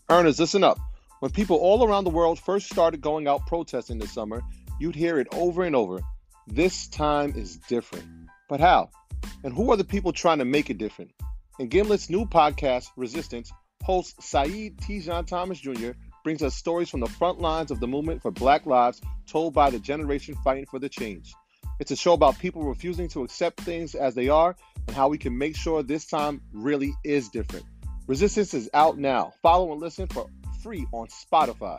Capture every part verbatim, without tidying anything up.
Earners, listen up. When people all around the world first started going out protesting this summer, you'd hear it over and over. This time is different. But how? And who are the people trying to make it different? In Gimlet's new podcast, Resistance, host Saeed Tijan Thomas Junior brings us stories from the front lines of the movement for Black lives told by the generation fighting for the change. It's a show about people refusing to accept things as they are and how we can make sure this time really is different. Resistance is out now. Follow and listen for free on Spotify.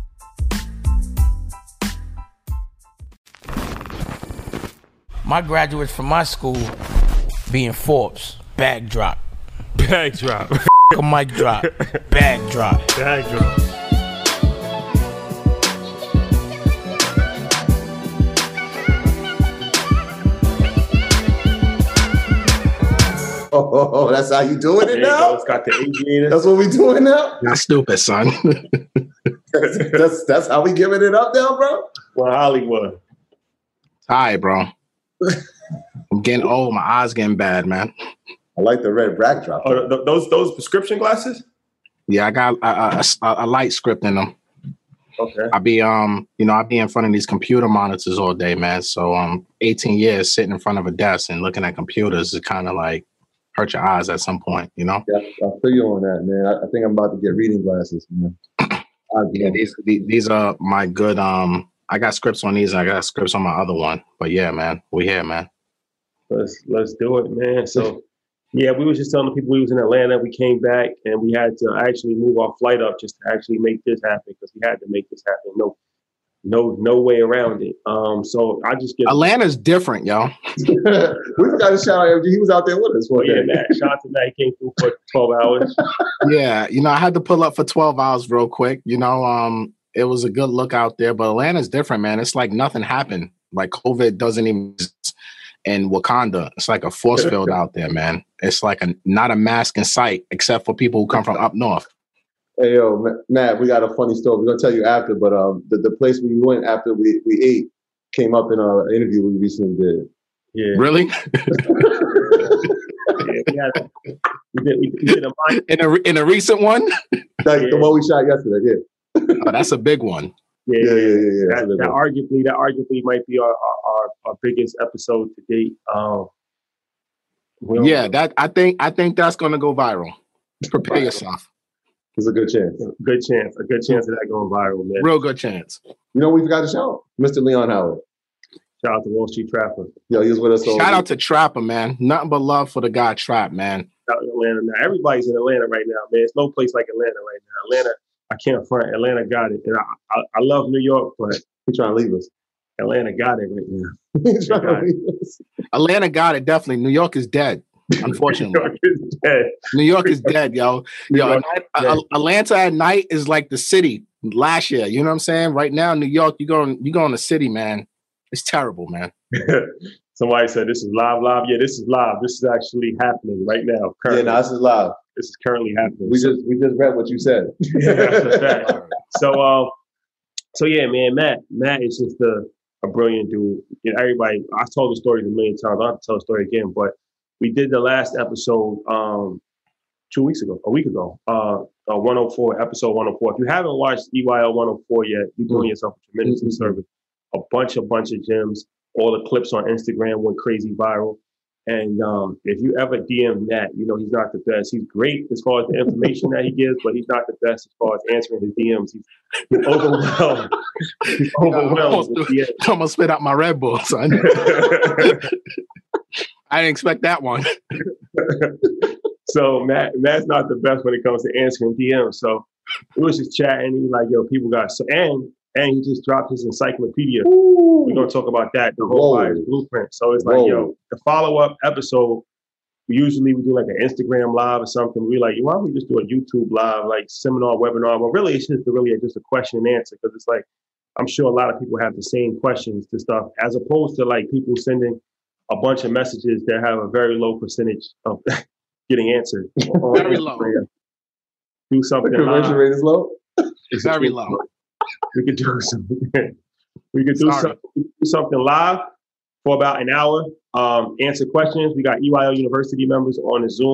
My graduates from my school being Forbes, bag drop. Bag drop. A mic drop. Bag drop. Bag drop. Oh, that's how you doing it now? It's got the aviators. That's what we doing now? Not stupid, son. that's, that's that's how we giving it up now, bro? Well, Hollywood. Hi, bro. I'm getting old. My eyes getting bad, man. I like the red backdrop. Oh, th- those those prescription glasses? Yeah, I got a, a, a light script in them. Okay. I be um, you know, I be in front of these computer monitors all day, man. So um, eighteen years sitting in front of a desk and looking at computers is kind of like hurt your eyes at some point, you know? Yeah, I feel you on that, man. I, I think I'm about to get reading glasses, man. Yeah, these, these these are my good. Um, I got scripts on these, and I got scripts on my other one. But yeah, man, we here, man. Let's let's do it, man. So yeah, we was just telling the people we was in Atlanta. We came back and we had to actually move our flight up just to actually make this happen because we had to make this happen. No, no, no way around it. Um, so I just get Atlanta's different, yo. We forgot to shout out M G. He was out there with us one oh, yeah, day. man. Shout out to Matt. He came through for twelve hours. Yeah, you know, I had to pull up for twelve hours real quick. You know, um, it was a good look out there, but Atlanta's different, man. It's like nothing happened. Like COVID doesn't even exist in Wakanda. It's like a force field out there, man. It's like a not a mask in sight, except for people who come from up north. Hey, yo, Matt, we got a funny story. We're going to tell you after, but um, the, the place where you went after we, we ate came up in an interview we recently did. Yeah. Really? Yeah, we, had a, we did, we did a mind- in a in a recent one? Like Yeah. the one we shot yesterday, yeah. Oh, that's a big one. Yeah, Yeah, yeah, yeah, yeah. That, that arguably, that arguably might be our our, our, our biggest episode to date. Um, we'll- Yeah, that I think I think that's gonna go viral. Prepare yourself. There's a good chance. good chance, a good chance of that going viral, man. Real good chance. You know, we forgot to shout Mister Leon Howard. Shout out to Wall Street Trapper. Yo, he was with us. all Shout week. out to Trapper, man. Nothing but love for the guy Trap, man. Out in Atlanta now. Everybody's in Atlanta right now, man. There's no place like Atlanta right now. Atlanta, I can't front. Atlanta got it. And I, I, I love New York, but He's trying to leave us. Atlanta got it right now. He's trying to leave us. Atlanta got it, definitely. New York is dead, unfortunately. New York is dead. New York is dead, yo. New Yo, York Atlanta, is dead. A- Atlanta at night is like the city last year. You know what I'm saying? Right now, New York, you going you go in the city, man. It's terrible, man. Somebody said this is live, live. Yeah, this is live. This is actually happening right now. Yeah, Currently. no, this is live. This is currently happening. We just we just read what you said. Yeah, that's a fact. So, um, so yeah, man, Matt, Matt is just a, a brilliant dude. You know, everybody, I told the story a million times. I don't have to tell the story again, but we did the last episode um two weeks ago, a week ago, uh, uh one oh four, episode one oh four. If you haven't watched E Y L one oh four yet, you're doing yourself a tremendous Mhm. service. A bunch, a bunch of gems. All the clips on Instagram went crazy viral. And um, if you ever D M Matt, you know he's not the best. He's great as far as the information that he gives, but he's not the best as far as answering his D Ms. He's, he's overwhelmed. He's overwhelmed with D Ms. I'm gonna spit out my Red Bull, son. I didn't expect that one. So Matt, Matt's not the best when it comes to answering D Ms. So we was just chatting. He like, yo, people got so and and he just dropped his encyclopedia. Ooh. We're gonna talk about that, the whole Whoa. buyer's blueprint. So it's like, Whoa. yo, the follow-up episode, usually we do like an Instagram live or something. We like, why don't we just do a YouTube live, like seminar, webinar? Well, really, it's just really just a question and answer because it's like, I'm sure a lot of people have the same questions to stuff, as opposed to like people sending a bunch of messages that have a very low percentage of getting answered. Very low. Do something The conversion live. rate is low. It's very low. We could do something. We could do Sorry. something, do something live for about an hour. Um, answer questions. We got E Y L University members on the Zoom.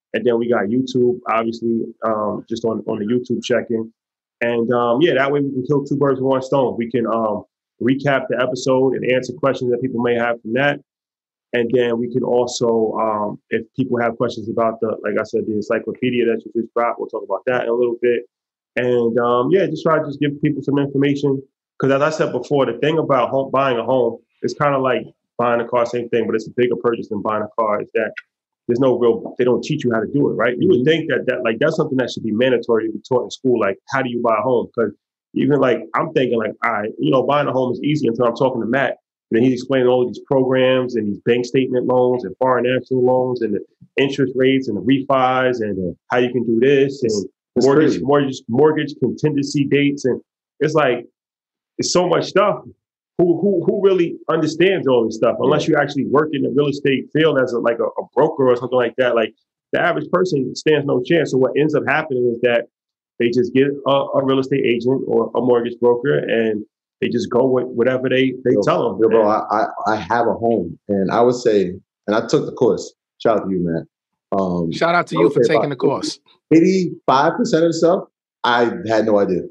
And then we got YouTube, obviously, um, just on, on the YouTube check-in. And um, yeah, that way we can kill two birds with one stone. We can um, recap the episode and answer questions that people may have from that. And then we can also, um, if people have questions about the, like I said, the encyclopedia that you just brought, we'll talk about that in a little bit. And um, yeah, just try to just give people some information. Because as I said before, the thing about home, buying a home is kind of like buying a car, same thing, but it's a bigger purchase than buying a car. Is that there's no real, they don't teach you how to do it, right? You would think that, that like that's something that should be mandatory to be taught in school. Like, how do you buy a home? Because even like, I'm thinking like, all right, you know, buying a home is easy until I'm talking to Matt. And then he's explaining all of these programs and these bank statement loans and foreign national loans and the interest rates and the refis and how you can do this and It's mortgage, crazy. mortgage, mortgage contingency dates. And it's like, it's so much stuff. Who who who really understands all this stuff? Unless you actually work in the real estate field as a, like a, a broker or something like that. Like the average person stands no chance. So what ends up happening is that they just get a, a real estate agent or a mortgage broker and they just go with whatever they they Yo, tell them. yo, bro, I, I I have a home, and I would say, and I took the course. Shout out to you, man. Um, Shout out to I you would for say taking about the course. eighty-five percent of the stuff, I had no idea.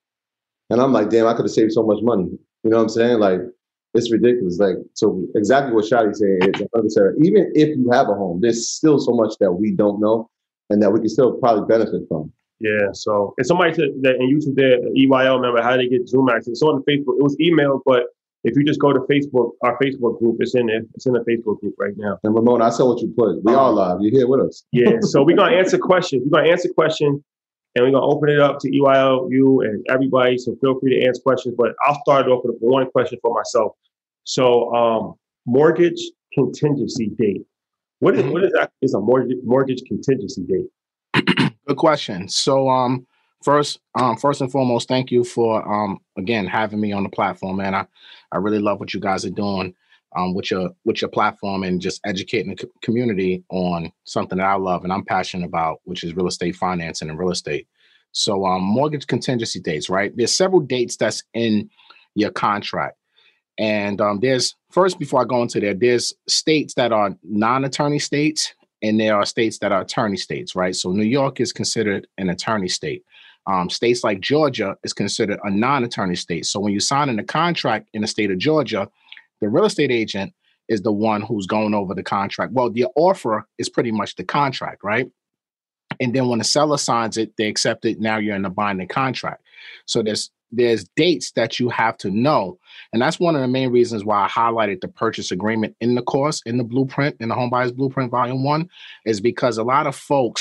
And I'm like, damn, I could have saved so much money. You know what I'm saying? Like, it's ridiculous. Like, so exactly what Shadi's saying, it's one hundred percent. Even if you have a home, there's still so much that we don't know and that we can still probably benefit from. Yeah. So, and somebody said that in YouTube there, E Y L member, how they get Zoom access. It's on the Facebook. It was emailed, but if you just go to Facebook, our Facebook group, it's in there. It's in the Facebook group right now. And Ramon, I saw what you put. We are live. You're here with us. Yeah. So we're gonna answer questions. We're gonna answer questions, and we're gonna open it up to E Y L, you, and everybody. So feel free to answer questions. But I'll start off with one question for myself. So, um, mortgage contingency date. What is what is that? Is a mortgage mortgage contingency date? Good question. So, um, first, um, first and foremost, thank you for um, again having me on the platform, man. I, I really love what you guys are doing, um, with your with your platform and just educating the co- community on something that I love and I'm passionate about, which is real estate financing and real estate. So, um, mortgage contingency dates, right? There's several dates that's in your contract. And um, there's first, before I go into there, there's states that are non-attorney states, and there are states that are attorney states, right? So New York is considered an attorney state. Um, states like Georgia is considered a non-attorney state. So when you sign in a contract in the state of Georgia, the real estate agent is the one who's going over the contract. Well, the offer is pretty much the contract, right? And then when the seller signs it, they accept it. Now you're in a binding contract. So there's there's dates that you have to know. And that's one of the main reasons why I highlighted the purchase agreement in the course, in the blueprint, in the Home Buyers Blueprint Volume One, is because a lot of folks,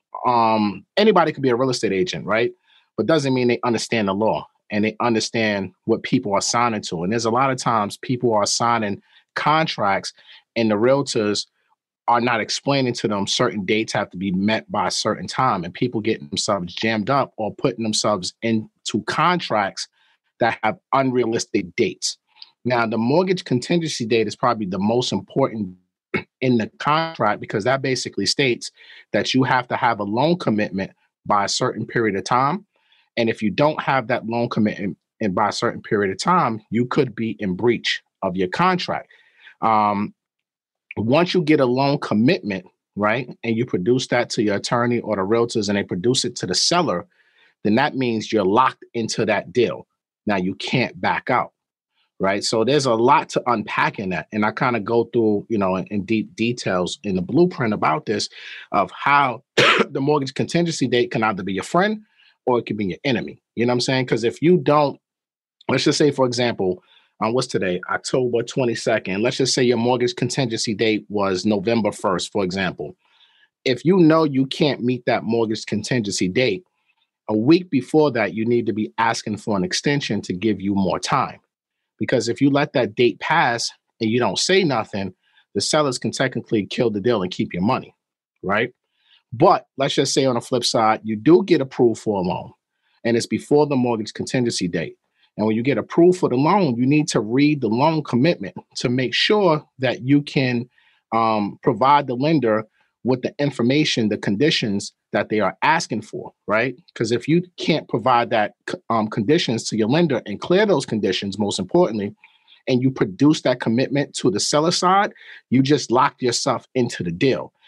um, anybody could be a real estate agent, right? But doesn't mean they understand the law and they understand what people are signing to. And there's a lot of times people are signing contracts and the realtors are not explaining to them certain dates have to be met by a certain time, and people getting themselves jammed up or putting themselves into contracts that have unrealistic dates. Now, the mortgage contingency date is probably the most important in the contract because that basically states that you have to have a loan commitment by a certain period of time. And if you don't have that loan commitment and by a certain period of time, you could be in breach of your contract. Um, Once you get a loan commitment, right, and you produce that to your attorney or the realtors and they produce it to the seller, then that means you're locked into that deal. Now you can't back out, right? So there's a lot to unpack in that. And I kind of go through, you know, in, in deep details in the blueprint about this of how the mortgage contingency date can either be your friend or it can be your enemy. You know what I'm saying? Because if you don't, let's just say, for example, Um, what's today? October twenty-second. Let's just say your mortgage contingency date was November first, for example. If you know you can't meet that mortgage contingency date, a week before that, you need to be asking for an extension to give you more time. Because if you let that date pass and you don't say nothing, the sellers can technically kill the deal and keep your money, right? But let's just say on the flip side, you do get approved for a loan and it's before the mortgage contingency date. And when you get approved for the loan, you need to read the loan commitment to make sure that you can um, provide the lender with the information, the conditions that they are asking for, right? Because if you can't provide that um, conditions to your lender and clear those conditions, most importantly, and you produce that commitment to the seller side, you just locked yourself into the deal.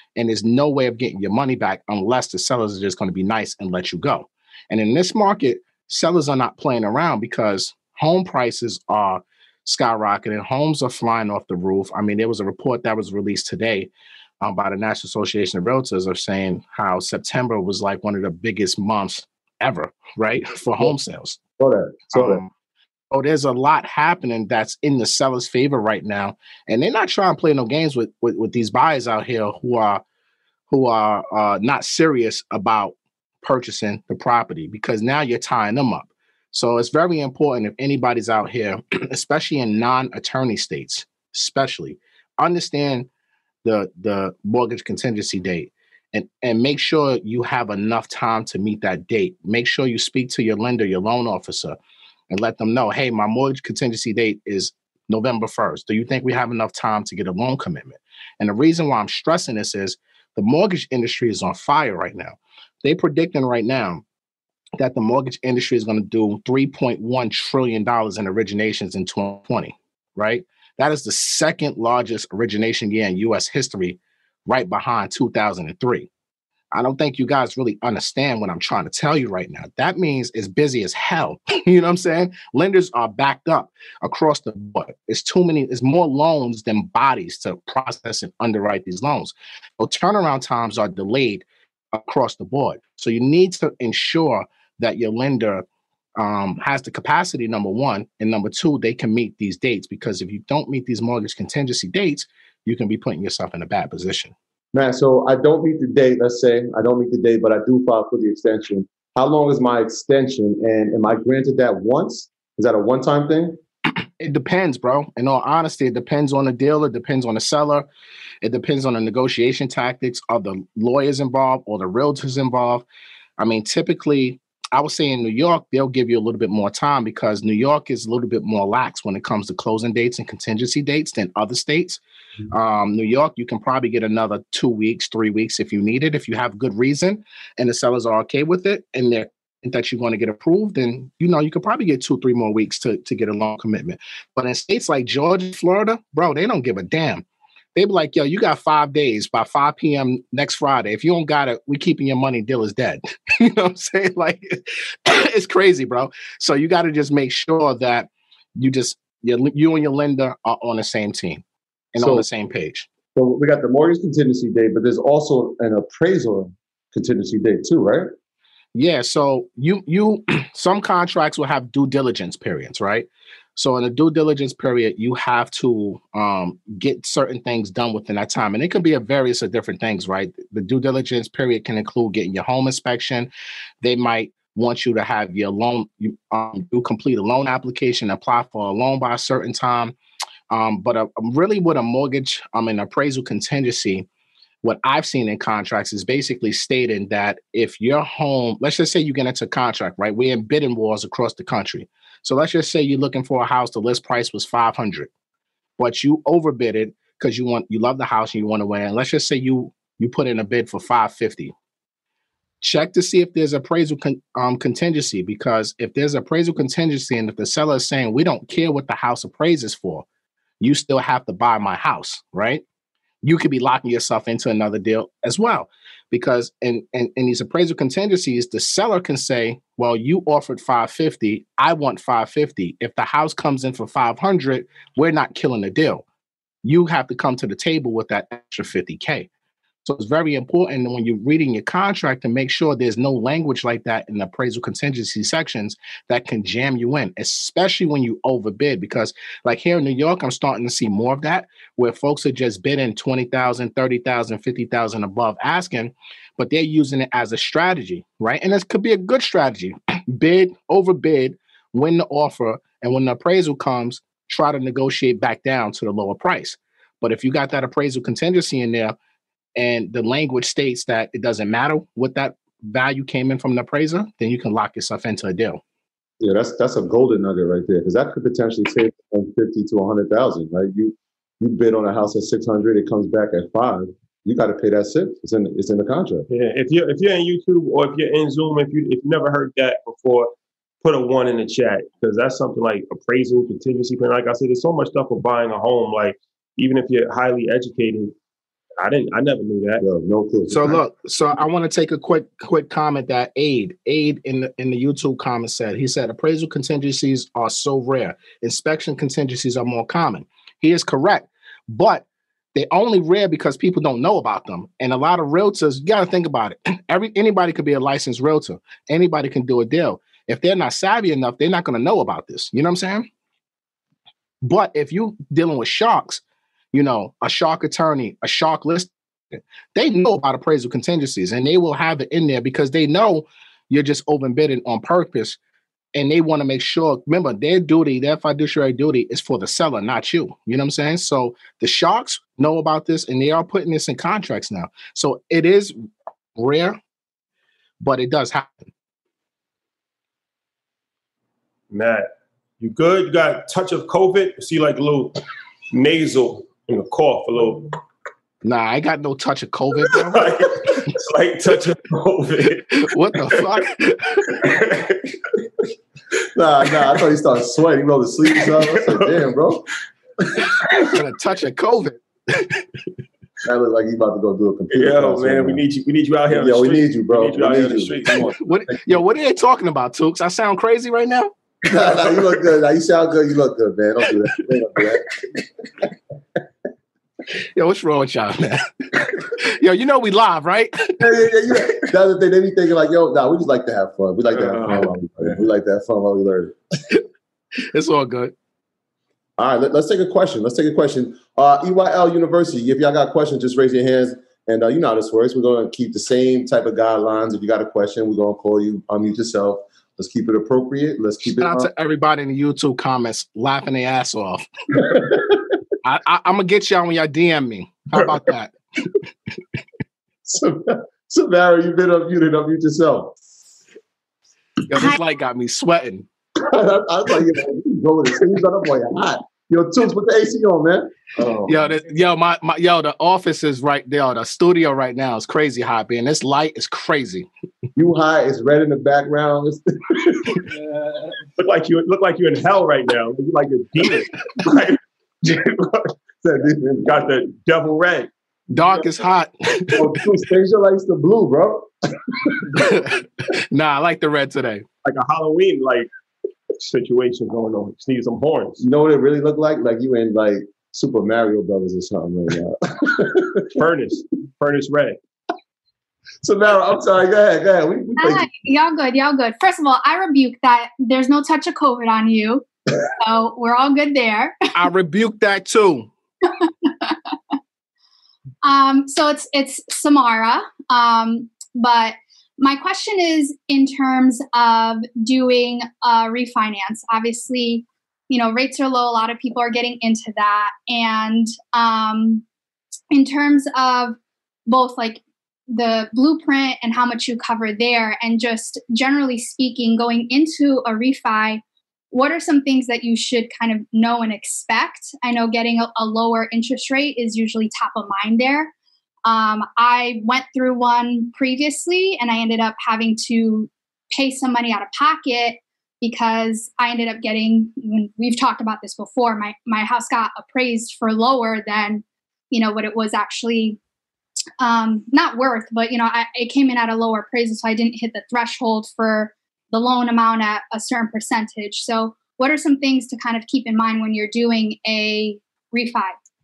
and there's no way of getting your money back unless the sellers are just going to be nice and let you go. And in this market, sellers are not playing around because home prices are skyrocketing. Homes are flying off the roof. I mean, there was a report that was released today um, by the National Association of Realtors of saying how September was like one of the biggest months ever, right, for home sales. Saw that. Saw that. Um, so there's a lot happening that's in the seller's favor right now, and they're not trying to play no games with with, with these buyers out here who are who are uh, not serious about purchasing the property, because now you're tying them up. So it's very important if anybody's out here, especially in non-attorney states, especially understand the the mortgage contingency date. And, and make sure you have enough time to meet that date. Make sure you speak to your lender, your loan officer, and let them know, hey, my mortgage contingency date is November first. Do you think we have enough time to get a loan commitment? And the reason why I'm stressing this is the mortgage industry is on fire right now. They're predicting right now that the mortgage industry is going to do three point one trillion dollars in originations in twenty twenty, right? That is the second largest origination year in U S history, right behind two thousand three. I don't think you guys really understand what I'm trying to tell you right now. That means it's busy as hell. You know what I'm saying? Lenders are backed up across the board. It's too many, it's more loans than bodies to process and underwrite these loans. So turnaround times are delayed across the board. So you need to ensure that your lender um, has the capacity, number one, and number two, they can meet these dates, because if you don't meet these mortgage contingency dates, you can be putting yourself in a bad position. Man, so I don't meet the date, let's say, I don't meet the date, but I do file for the extension. How long is my extension? And am I granted that once? Is that a one-time thing? It depends, bro. In all honesty, it depends on the deal. It depends on the seller. It depends on the negotiation tactics of the lawyers involved or the realtors involved. I mean, typically, I would say in New York, they'll give you a little bit more time because New York is a little bit more lax when it comes to closing dates and contingency dates than other states. Mm-hmm. Um, New York, you can probably get another two weeks, three weeks if you need it, if you have good reason and the sellers are okay with it and they're that you're going to get approved, then, you know, you could probably get two, three more weeks to, to get a loan commitment. But in states like Georgia, Florida, bro, they don't give a damn. They be like, yo, you got five days by five p.m. next Friday. If you don't got it, we keeping your money. Deal is dead. You know what I'm saying? Like, it's crazy, bro. So you got to just make sure that you just, you, you and your lender are on the same team and so, on the same page. So we got the mortgage contingency date, but there's also an appraisal contingency date too, right? Yeah, so you you some contracts will have due diligence periods, right? So in a due diligence period, you have to um, get certain things done within that time. And it can be a various of different things, right? The due diligence period can include getting your home inspection. They might want you to have your loan, you um, do complete a loan application, apply for a loan by a certain time. Um, but uh, really with a mortgage, I mean, appraisal contingency, what I've seen in contracts is basically stating that if your home, let's just say you get into a contract, right? We're in bidding wars across the country. So let's just say you're looking for a house, the list price was five hundred, but you overbidded because you want, you love the house and you want to win. And let's just say you, you put in a bid for five fifty. Check to see if there's appraisal con, um, contingency, because if there's appraisal contingency and if the seller is saying, we don't care what the house appraises for, you still have to buy my house, right? You could be locking yourself into another deal as well. Because in, in, in these appraisal contingencies, the seller can say, well, you offered five fifty, I want five fifty. If the house comes in for five hundred, we're not killing the deal. You have to come to the table with that extra fifty K. So it's very important when you're reading your contract to make sure there's no language like that in the appraisal contingency sections that can jam you in, especially when you overbid. Because like here in New York, I'm starting to see more of that, where folks are just bidding twenty thousand, thirty thousand, fifty thousand above asking, but they're using it as a strategy, right? And this could be a good strategy. Bid, overbid, win the offer, and when the appraisal comes, try to negotiate back down to the lower price. But if you got that appraisal contingency in there, and the language states that it doesn't matter what that value came in from the appraiser, then you can lock yourself into a deal. Yeah, that's that's a golden nugget right there, because that could potentially save from fifty to a hundred thousand, right? You you bid on a house at six hundred, it comes back at five. You got to pay that six. It's in it's in the contract. Yeah, if you're if you're in YouTube or if you're in Zoom, if you if you never heard that before, put a one in the chat, because that's something like appraisal, contingency plan. Like I said, there's so much stuff for buying a home. Like even if you're highly educated, I didn't. I never knew that. Yo, no clue. So look, so I want to take a quick quick comment that Aid Aid in the in the YouTube comment said. He said appraisal contingencies are so rare. Inspection contingencies are more common. He is correct, but they're only rare because people don't know about them. And a lot of realtors, you got to think about it. Every anybody could be a licensed realtor. Anybody can do a deal. If they're not savvy enough, they're not going to know about this. You know what I'm saying? But if you dealing with sharks, you know, a shark attorney, a shark list, they know about appraisal contingencies and they will have it in there because they know you're just overbidding on purpose. And they want to make sure, remember, their duty, their fiduciary duty is for the seller, not you. You know what I'm saying? So the sharks know about this and they are putting this in contracts now. So it is rare, but it does happen. Matt, you good? You got a touch of COVID? I see like a little nasal and a cough, a little. Nah, I got no touch of COVID, bro. like, it's like touch of COVID. What the fuck? Nah, nah, I thought he started sweating. He rolled his sleeves up. I said, damn, bro. Got a touch of COVID. That looks like he's about to go do a computer. Yo, man, right we need you. We need you out here. On yo, the we street. need you, bro. We need you we out need here on the you. street. Come on. What, yo, what are they talking about, Tooks? I sound crazy right now? Nah, nah, you look good. Nah, you sound good. You look good, man. Don't do that. Don't do that. Yo, what's wrong with y'all, man? Yo, you know we live, right? Yeah, yeah, yeah, yeah. That's the thing. They be thinking like, yo, nah, we just like to have fun. We like to have fun while we learn. We like to have fun while we learn. It's all good. All right, let, let's take a question. Let's take a question. Uh, E Y L University, if y'all got questions, just raise your hands. And uh, you know how this works. We're going to keep the same type of guidelines. If you got a question, we're going to call you, unmute yourself. Let's keep it appropriate. Let's keep Shout it out uh, to everybody in the YouTube comments laughing their ass off. I, I, I'm going to get y'all when y'all D M me. How about that? So, Samara, you've been unmuted. Unmute yourself. Yo, this light got me sweating. I, I was like, you know, you go with the sleeves on, boy, you're hot. Yo, Toots, put the A C on, man. Oh. Yo, the, yo, my, my, yo, the office is right there. The studio right now is crazy hot, man. This light is crazy. You high, it's red in the background. uh, look like you look like you're in hell right now. You like a demon. Like, got the devil red. Dark is hot. Oh, Toots, change your lights to blue, bro. Nah, I like the red today. Like a Halloween like situation going on. Just need some horns. You know what it really looked like? Like you in like Super Mario Brothers or something right now. Furnace. Furnace red. Samara, I'm sorry. Go ahead. Go ahead. We, we Hi, y'all good. Y'all good. First of all, I rebuke that. There's no touch of COVID on you. So we're all good there. I rebuke that too. um, so it's it's Samara. Um, but my question is in terms of doing a refinance. Obviously, you know, rates are low. A lot of people are getting into that. And um, in terms of both like the blueprint and how much you cover there, and just generally speaking, going into a refi, what are some things that you should kind of know and expect? I know getting a, a lower interest rate is usually top of mind there. Um, I went through one previously and I ended up having to pay some money out of pocket because I ended up getting, we've talked about this before, my, my house got appraised for lower than, you know, what it was actually um, not worth, but, you know, I, it came in at a lower appraisal, so I didn't hit the threshold for the loan amount at a certain percentage. So what are some things to kind of keep in mind when you're doing a refi?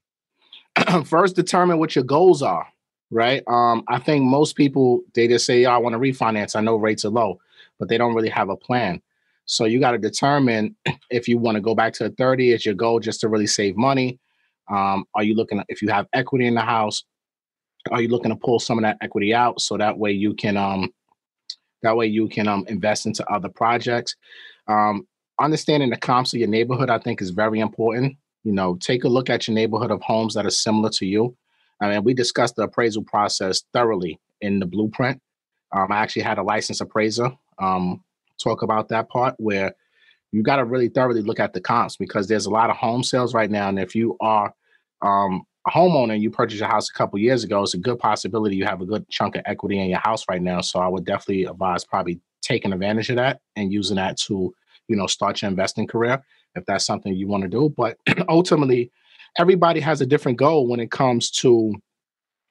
First, determine what your goals are, right? Um, I think most people, they just say, oh, I want to refinance. I know rates are low, but they don't really have a plan. So you got to determine if you want to go back to a thirty, is your goal just to really save money? Um, are you looking at, if you have equity in the house, are you looking to pull some of that equity out so that way you can, um, that way you can um, invest into other projects? Um, understanding the comps of your neighborhood, I think, is very important. You know, take a look at your neighborhood of homes that are similar to you. I mean, we discussed the appraisal process thoroughly in the blueprint. Um, I actually had a licensed appraiser um, talk about that part where you got to really thoroughly look at the comps, because there's a lot of home sales right now. And if you are um, a homeowner and you purchased your house a couple years ago, it's a good possibility you have a good chunk of equity in your house right now. So I would definitely advise probably taking advantage of that and using that to, you know, start your investing career, if that's something you want to do. But ultimately, everybody has a different goal when it comes to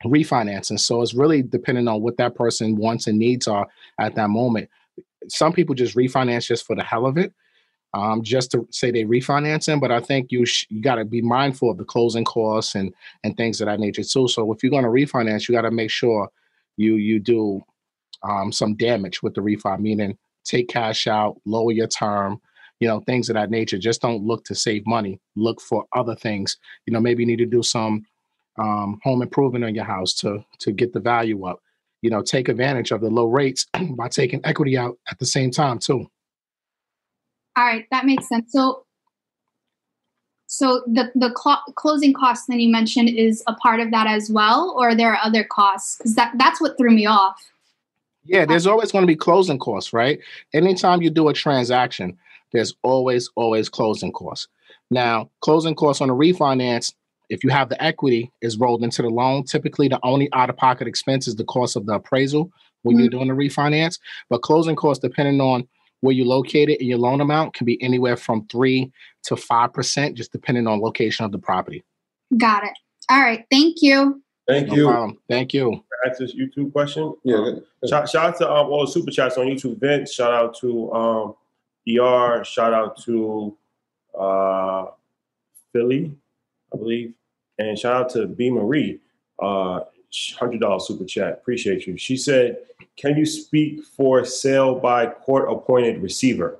refinancing. So it's really depending on what that person wants and needs are at that moment. Some people just refinance just for the hell of it, um, just to say they refinancing. But I think you sh- you got to be mindful of the closing costs and and things of that nature too. So if you're going to refinance, you got to make sure you you do um, some damage with the refi, meaning take cash out, lower your term, you know, things of that nature. Just don't look to save money. Look for other things. You know, maybe you need to do some um, home improvement on your house to to get the value up. You know, take advantage of the low rates by taking equity out at the same time too. All right, that makes sense. So, so the the cl- closing costs that you mentioned is a part of that as well, or there are other costs? Because that that's what threw me off. Yeah, there's always going to be closing costs, right? Anytime you do a transaction, there's always always closing costs. Now, closing costs on a refinance, if you have the equity, is rolled into the loan. Typically, the only out-of-pocket expense is the cost of the appraisal when mm-hmm. you're doing the refinance. But closing costs, depending on where you're located and your loan amount, can be anywhere from three to five percent, just depending on location of the property. Got it. All right. Thank you. Thank No you. problem. Thank you. That's this YouTube question. Yeah. Um, shout, shout out to um, all the super chats on YouTube. Vince, shout out to um, E R. Shout out to uh, Philly, I believe. And shout out to B. Marie, uh, one hundred dollars super chat. Appreciate you. She said, can you speak for sale by court-appointed receiver?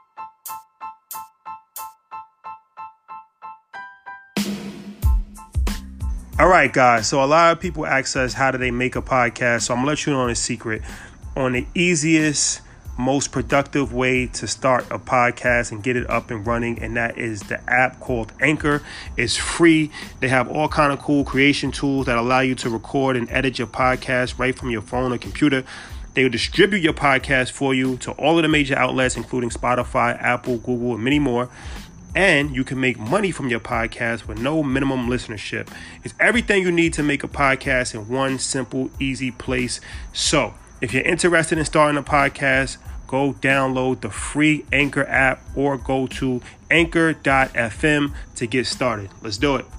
All right, guys. So a lot of people ask us, how do they make a podcast? So I'm going to let you know on a secret. On the easiest, most productive way to start a podcast and get it up and running, and that is the app called Anchor. It's free. They have all kind of cool creation tools that allow you to record and edit your podcast right from your phone or computer. They will distribute your podcast for you to all of the major outlets, including Spotify, Apple, Google, and many more. And you can make money from your podcast with no minimum listenership. It's everything you need to make a podcast in one simple, easy place. So if you're interested in starting a podcast, go download the free Anchor app or go to anchor dot f m to get started. Let's do it.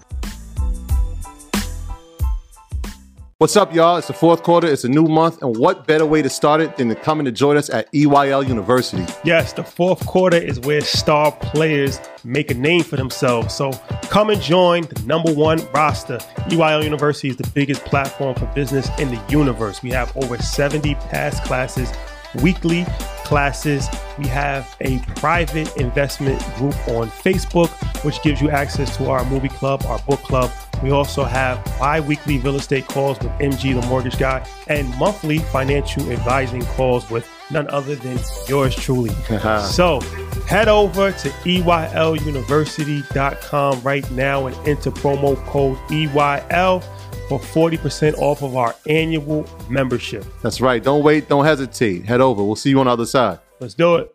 What's up, y'all? It's the fourth quarter. It's a new month. And what better way to start it than to come and to join us at E Y L University? Yes, the fourth quarter is where star players make a name for themselves. So come and join the number one roster. E Y L University is the biggest platform for business in the universe. We have over seventy past classes, weekly classes. We have a private investment group on Facebook, which gives you access to our movie club, our book club. We also have bi-weekly real estate calls with M G, the mortgage guy, and monthly financial advising calls with none other than yours truly. So head over to E Y L university dot com right now and enter promo code E Y L for forty percent off of our annual membership. That's right. Don't wait. Don't hesitate. Head over. We'll see you on the other side. Let's do it.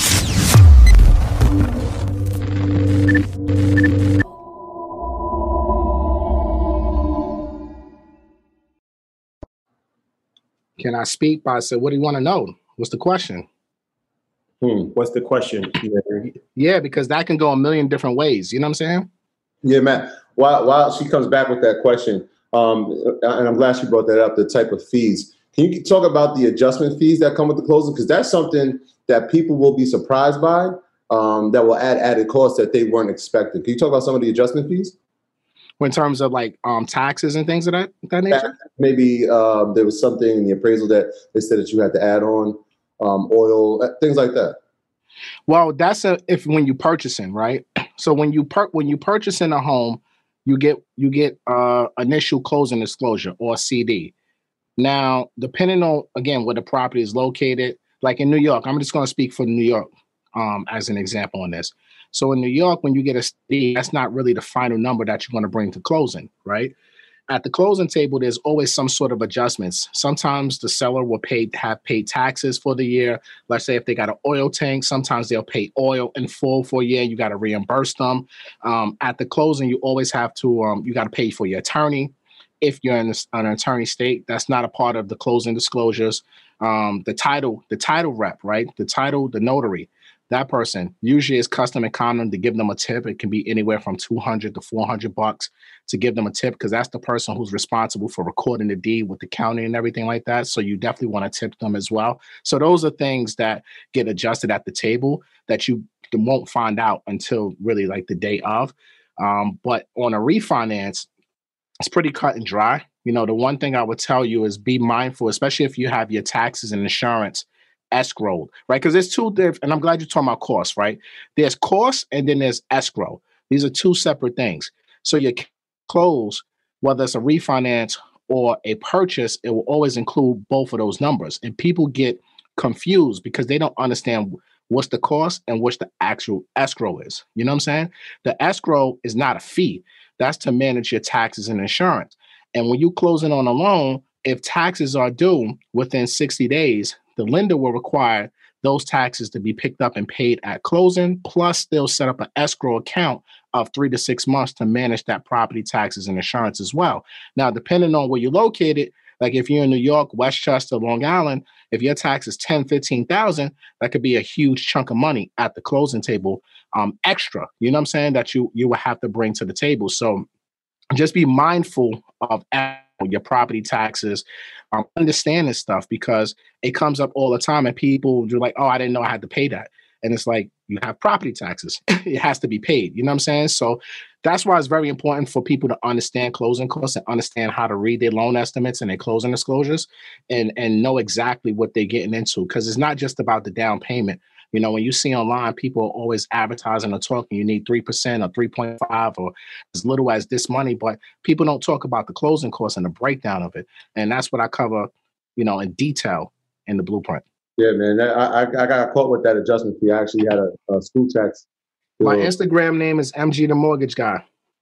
Can I speak? But I said, what do you want to know? What's the question? Hmm. What's the question? Yeah, because that can go a million different ways. You know what I'm saying? Yeah, Matt. While while she comes back with that question, um, and I'm glad she brought that up, the type of fees. Can you talk about the adjustment fees that come with the closing? Because that's something that people will be surprised by, um, that will add added costs that they weren't expecting. Can you talk about some of the adjustment fees? In terms of like um, taxes and things of that, that nature? Maybe um, there was something in the appraisal that they said that you had to add on, um, oil, things like that. Well, that's a, if when you purchasing, right? So when you per, when you purchasing a home, you get you get uh, initial closing disclosure or C D. Now, depending on again where the property is located, like in New York, I'm just going to speak for New York um, as an example on this. So in New York, when you get a C D, that's not really the final number that you're going to bring to closing, right? At the closing table, there's always some sort of adjustments. Sometimes the seller will pay have paid taxes for the year. Let's say if they got an oil tank, sometimes they'll pay oil in full for a year. You got to reimburse them. Um, at the closing, you always have to, um, you got to pay for your attorney. If you're in an attorney state, that's not a part of the closing disclosures. Um, the title, the title rep, right? The title, the notary. that person, usually it's custom and common to give them a tip. It can be anywhere from two hundred to four hundred bucks to give them a tip, because that's the person who's responsible for recording the deed with the county and everything like that. So you definitely want to tip them as well. So those are things that get adjusted at the table that you won't find out until really like the day of. Um, but on a refinance, it's pretty cut and dry. You know, the one thing I would tell you is be mindful, especially if you have your taxes and insurance escrow, right? Because there's two different, and I'm glad you're talking about costs, right? There's costs and then there's escrow. These are two separate things. So your close, whether it's a refinance or a purchase, it will always include both of those numbers. And people get confused because they don't understand what's the cost and what's the actual escrow is. You know what I'm saying? The escrow is not a fee. That's to manage your taxes and insurance. And when you closing on a loan, if taxes are due within sixty days, the lender will require those taxes to be picked up and paid at closing. Plus, they'll set up an escrow account of three to six months to manage that property taxes and insurance as well. Now, depending on where you're located, like if you're in New York, Westchester, Long Island, if your tax is ten, fifteen thousand, that could be a huge chunk of money at the closing table, um, extra, you know what I'm saying, that you you will have to bring to the table. So just be mindful of your property taxes, um, understand this stuff, because it comes up all the time and people are like, oh, I didn't know I had to pay that. And it's like, you have property taxes. It has to be paid. You know what I'm saying? So that's why it's very important for people to understand closing costs and understand how to read their loan estimates and their closing disclosures and, and know exactly what they're getting into. Because it's not just about the down payment. You know, when you see online, people are always advertising or talking, you need three percent or three point five or as little as this money, but people don't talk about the closing costs and the breakdown of it. And that's what I cover, you know, in detail in the blueprint. Yeah, man, I, I, I got caught with that adjustment fee. I actually had a, a school tax bill. My Instagram name is M G the Mortgage Guy.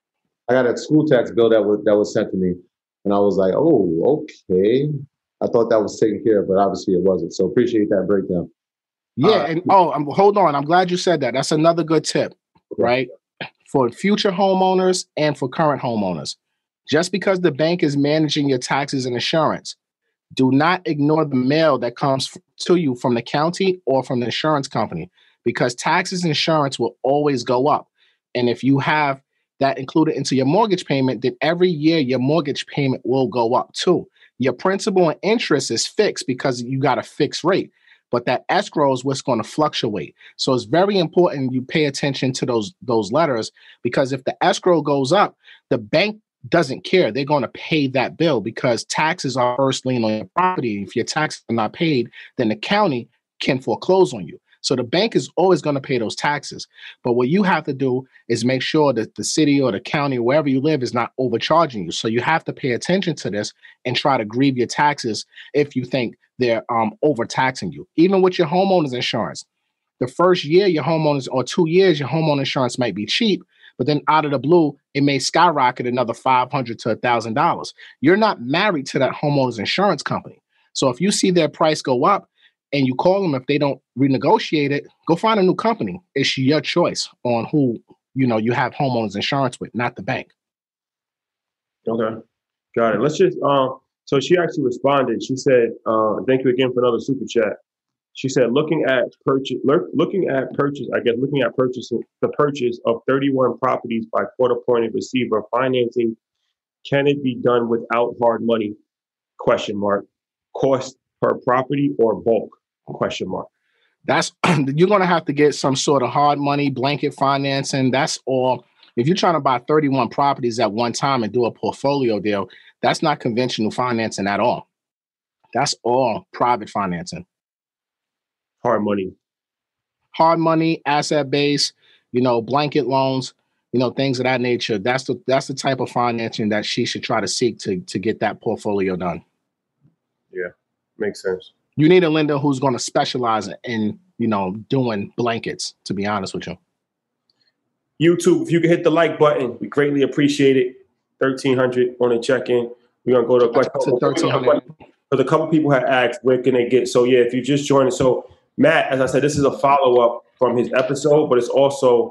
I got a school tax bill that was, that was sent to me. And I was like, oh, okay. I thought that was taken care of, but obviously it wasn't. So appreciate that breakdown. Yeah, uh, and oh, um, hold on. I'm glad you said that. That's another good tip, right? For future homeowners and for current homeowners. Just because the bank is managing your taxes and insurance, do not ignore the mail that comes to you from the county or from the insurance company, because taxes and insurance will always go up. And if you have that included into your mortgage payment, then every year your mortgage payment will go up too. Your principal and interest is fixed because you got a fixed rate. But that escrow is what's going to fluctuate. So it's very important you pay attention to those, those letters, because if the escrow goes up, the bank doesn't care. They're going to pay that bill because taxes are first lien on your property. If your taxes are not paid, then the county can foreclose on you. So the bank is always going to pay those taxes. But what you have to do is make sure that the city or the county, wherever you live, is not overcharging you. So you have to pay attention to this and try to grieve your taxes if you think they're um, overtaxing you. Even with your homeowner's insurance, the first year your homeowners or two years, your homeowner insurance might be cheap, but then out of the blue, it may skyrocket another five hundred to one thousand dollars. You're not married to that homeowner's insurance company. So if you see their price go up and you call them, if they don't renegotiate it, go find a new company. It's your choice on who, you know, you have homeowners insurance with, not the bank. Okay, got it. Let's just, um, so she actually responded. She said, uh, thank you again for another super chat. She said, looking at purchase, looking at purchase, I guess, looking at purchasing the purchase of thirty-one properties by court-appointed receiver financing, can it be done without hard money? Question mark. Cost per property or bulk? Question mark. That's you're going to have to get some sort of hard money blanket financing. That's all. If you're trying to buy thirty-one properties at one time and do a portfolio deal, that's not conventional financing at all. That's all private financing. Hard money. Hard money, asset base, you know, blanket loans, you know, things of that nature. That's the that's the type of financing that she should try to seek to to get that portfolio done. Yeah, makes sense. You need a lender who's going to specialize in, you know, doing blankets, to be honest with you. YouTube, if you can hit the like button, we greatly appreciate it. thirteen hundred on a check-in. We're going to go to a question. thirteen hundred. Because a couple people have asked, where can they get? So, yeah, if you just joined. So, Matt, as I said, this is a follow-up from his episode, but it's also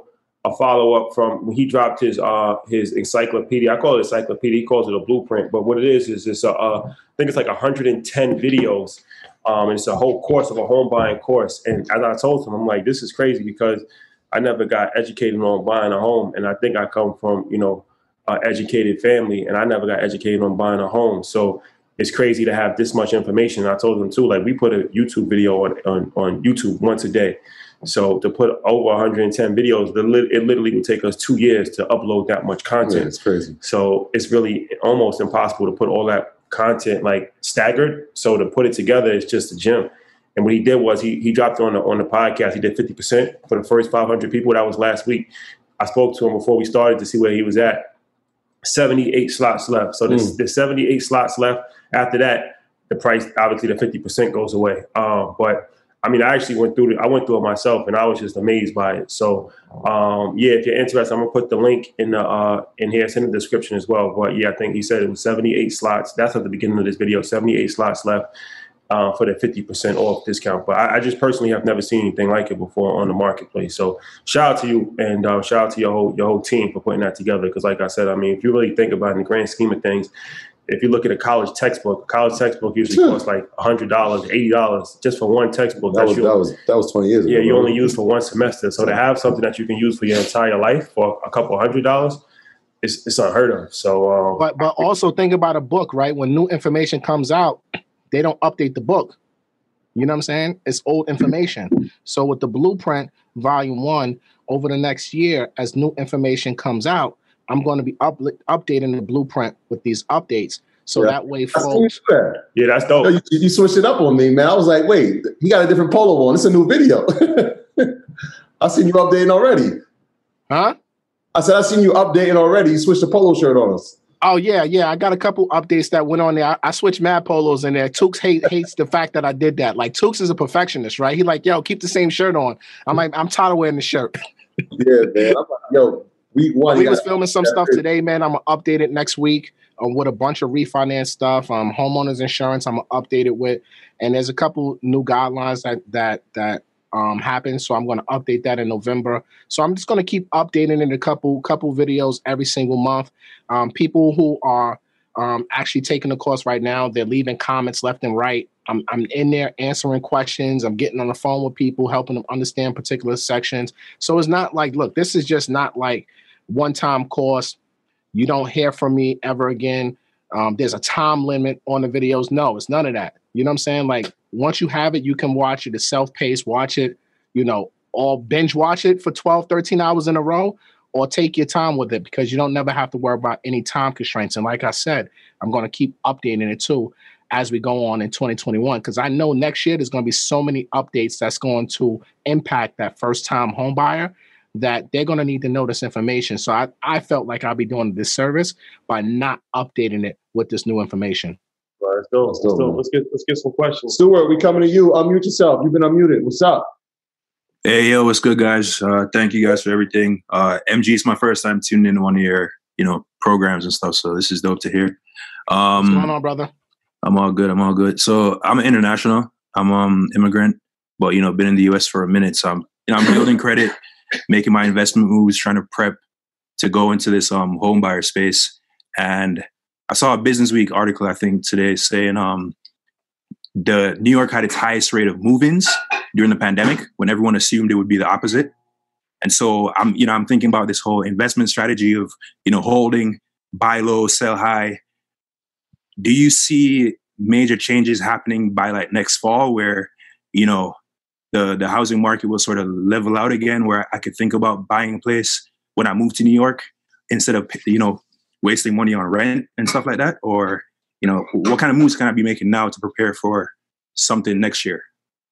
a follow up from when he dropped his uh his encyclopedia. I call it encyclopedia. He calls it a blueprint. But what it is is it's a uh, I think it's like one hundred ten videos. Um, and it's a whole course of a home buying course. And as I told him, I'm like, this is crazy because I never got educated on buying a home, and I think I come from you know an educated family, and I never got educated on buying a home. So it's crazy to have this much information. And I told him too, like we put a YouTube video on on, on YouTube once a day. So to put over one hundred ten videos, it literally would take us two years to upload that much content. Yeah, it's crazy. So it's really almost impossible to put all that content like staggered. So to put it together, it's just a gem. And what he did was he he dropped on the on the podcast. He did fifty percent for the first five hundred people. That was last week. I spoke to him before we started to see where he was at. seventy-eight slots left. So there's, mm. there's seventy-eight slots left. After that, the price, obviously the fifty percent goes away. Um, but I mean, I actually went through it. I went through it myself, and I was just amazed by it. So, um, yeah, if you're interested, I'm gonna put the link in the uh, in here. It's in the description as well. But yeah, I think he said it was seventy-eight slots. That's at the beginning of this video. seventy-eight slots left uh, for the fifty percent off discount. But I, I just personally have never seen anything like it before on the marketplace. So, shout out to you, and uh, shout out to your whole your whole team for putting that together. Because, like I said, I mean, if you really think about it in the grand scheme of things, if you look at a college textbook, a college textbook usually costs like one hundred dollars, eighty dollars just for one textbook. That was, your, that was that was twenty years ago. Yeah, you only use for one semester. So to have something that you can use for your entire life for a couple hundred dollars, it's, it's unheard of. So, um, but but also think about a book, right? When new information comes out, they don't update the book. You know what I'm saying? It's old information. So with the Blueprint Volume One, over the next year, as new information comes out, I'm going to be up, updating the blueprint with these updates. So yeah. that way, folks. That. Yeah, that's dope. You, you switched it up on me, man. I was like, wait, he got a different polo on. It's a new video. I seen you updating already. Huh? I said, I seen you updating already. You switched the polo shirt on us. Oh, yeah, yeah. I got a couple updates that went on there. I, I switched mad polos in there. Tooks hate, hates the fact that I did that. Like, Tooks is a perfectionist, right? He like, yo, keep the same shirt on. I'm like, I'm tired of wearing the shirt. Yeah, man. I'm like, yo. Week one, we was filming some stuff today, man. I'm gonna update it next week um, with a bunch of refinance stuff, um, homeowners insurance. I'm gonna update it with, and there's a couple new guidelines that that that um happen. So I'm gonna update that in November. So I'm just gonna keep updating it a couple couple videos every single month. Um, people who are um actually taking the course right now, they're leaving comments left and right. I'm I'm in there answering questions. I'm getting on the phone with people, helping them understand particular sections. So it's not like, look, this is just not like one-time course. You don't hear from me ever again. Um, there's a time limit on the videos. No, it's none of that. You know what I'm saying? Like, once you have it, you can watch it. It's self-paced. Watch it, you know, or binge watch it for twelve, thirteen hours in a row, or take your time with it because you don't never have to worry about any time constraints. And like I said, I'm going to keep updating it too as we go on in twenty twenty-one, because I know next year there's going to be so many updates that's going to impact that first-time home buyer that they're going to need to know this information. So I, I felt like I'll be doing a disservice by not updating it with this new information. All right, let's go. Let's, let's, go. let's get let's get some questions. Stuart, we coming to you. Unmute yourself. You've been unmuted. What's up? Hey, yo, what's good, guys? Uh, thank you guys for everything. Uh, M G is my first time tuning in to one of your, you know, programs and stuff. So this is dope to hear. Um, What's going on, brother? I'm all good. I'm all good. So I'm an international. I'm um immigrant, but you know, been in the U S for a minute. So I'm, you know, I'm building credit, making my investment moves, trying to prep to go into this um home buyer space. And I saw a Business Week article, I think today, saying um the New York had its highest rate of move-ins during the pandemic when everyone assumed it would be the opposite. And so I'm, you know, I'm thinking about this whole investment strategy of, you know, holding, buy low, sell high. Do you see major changes happening by like next fall where, you know, the, the housing market will sort of level out again, where I could think about buying a place when I move to New York instead of, you know, wasting money on rent and stuff like that? Or, you know, what kind of moves can I be making now to prepare for something next year?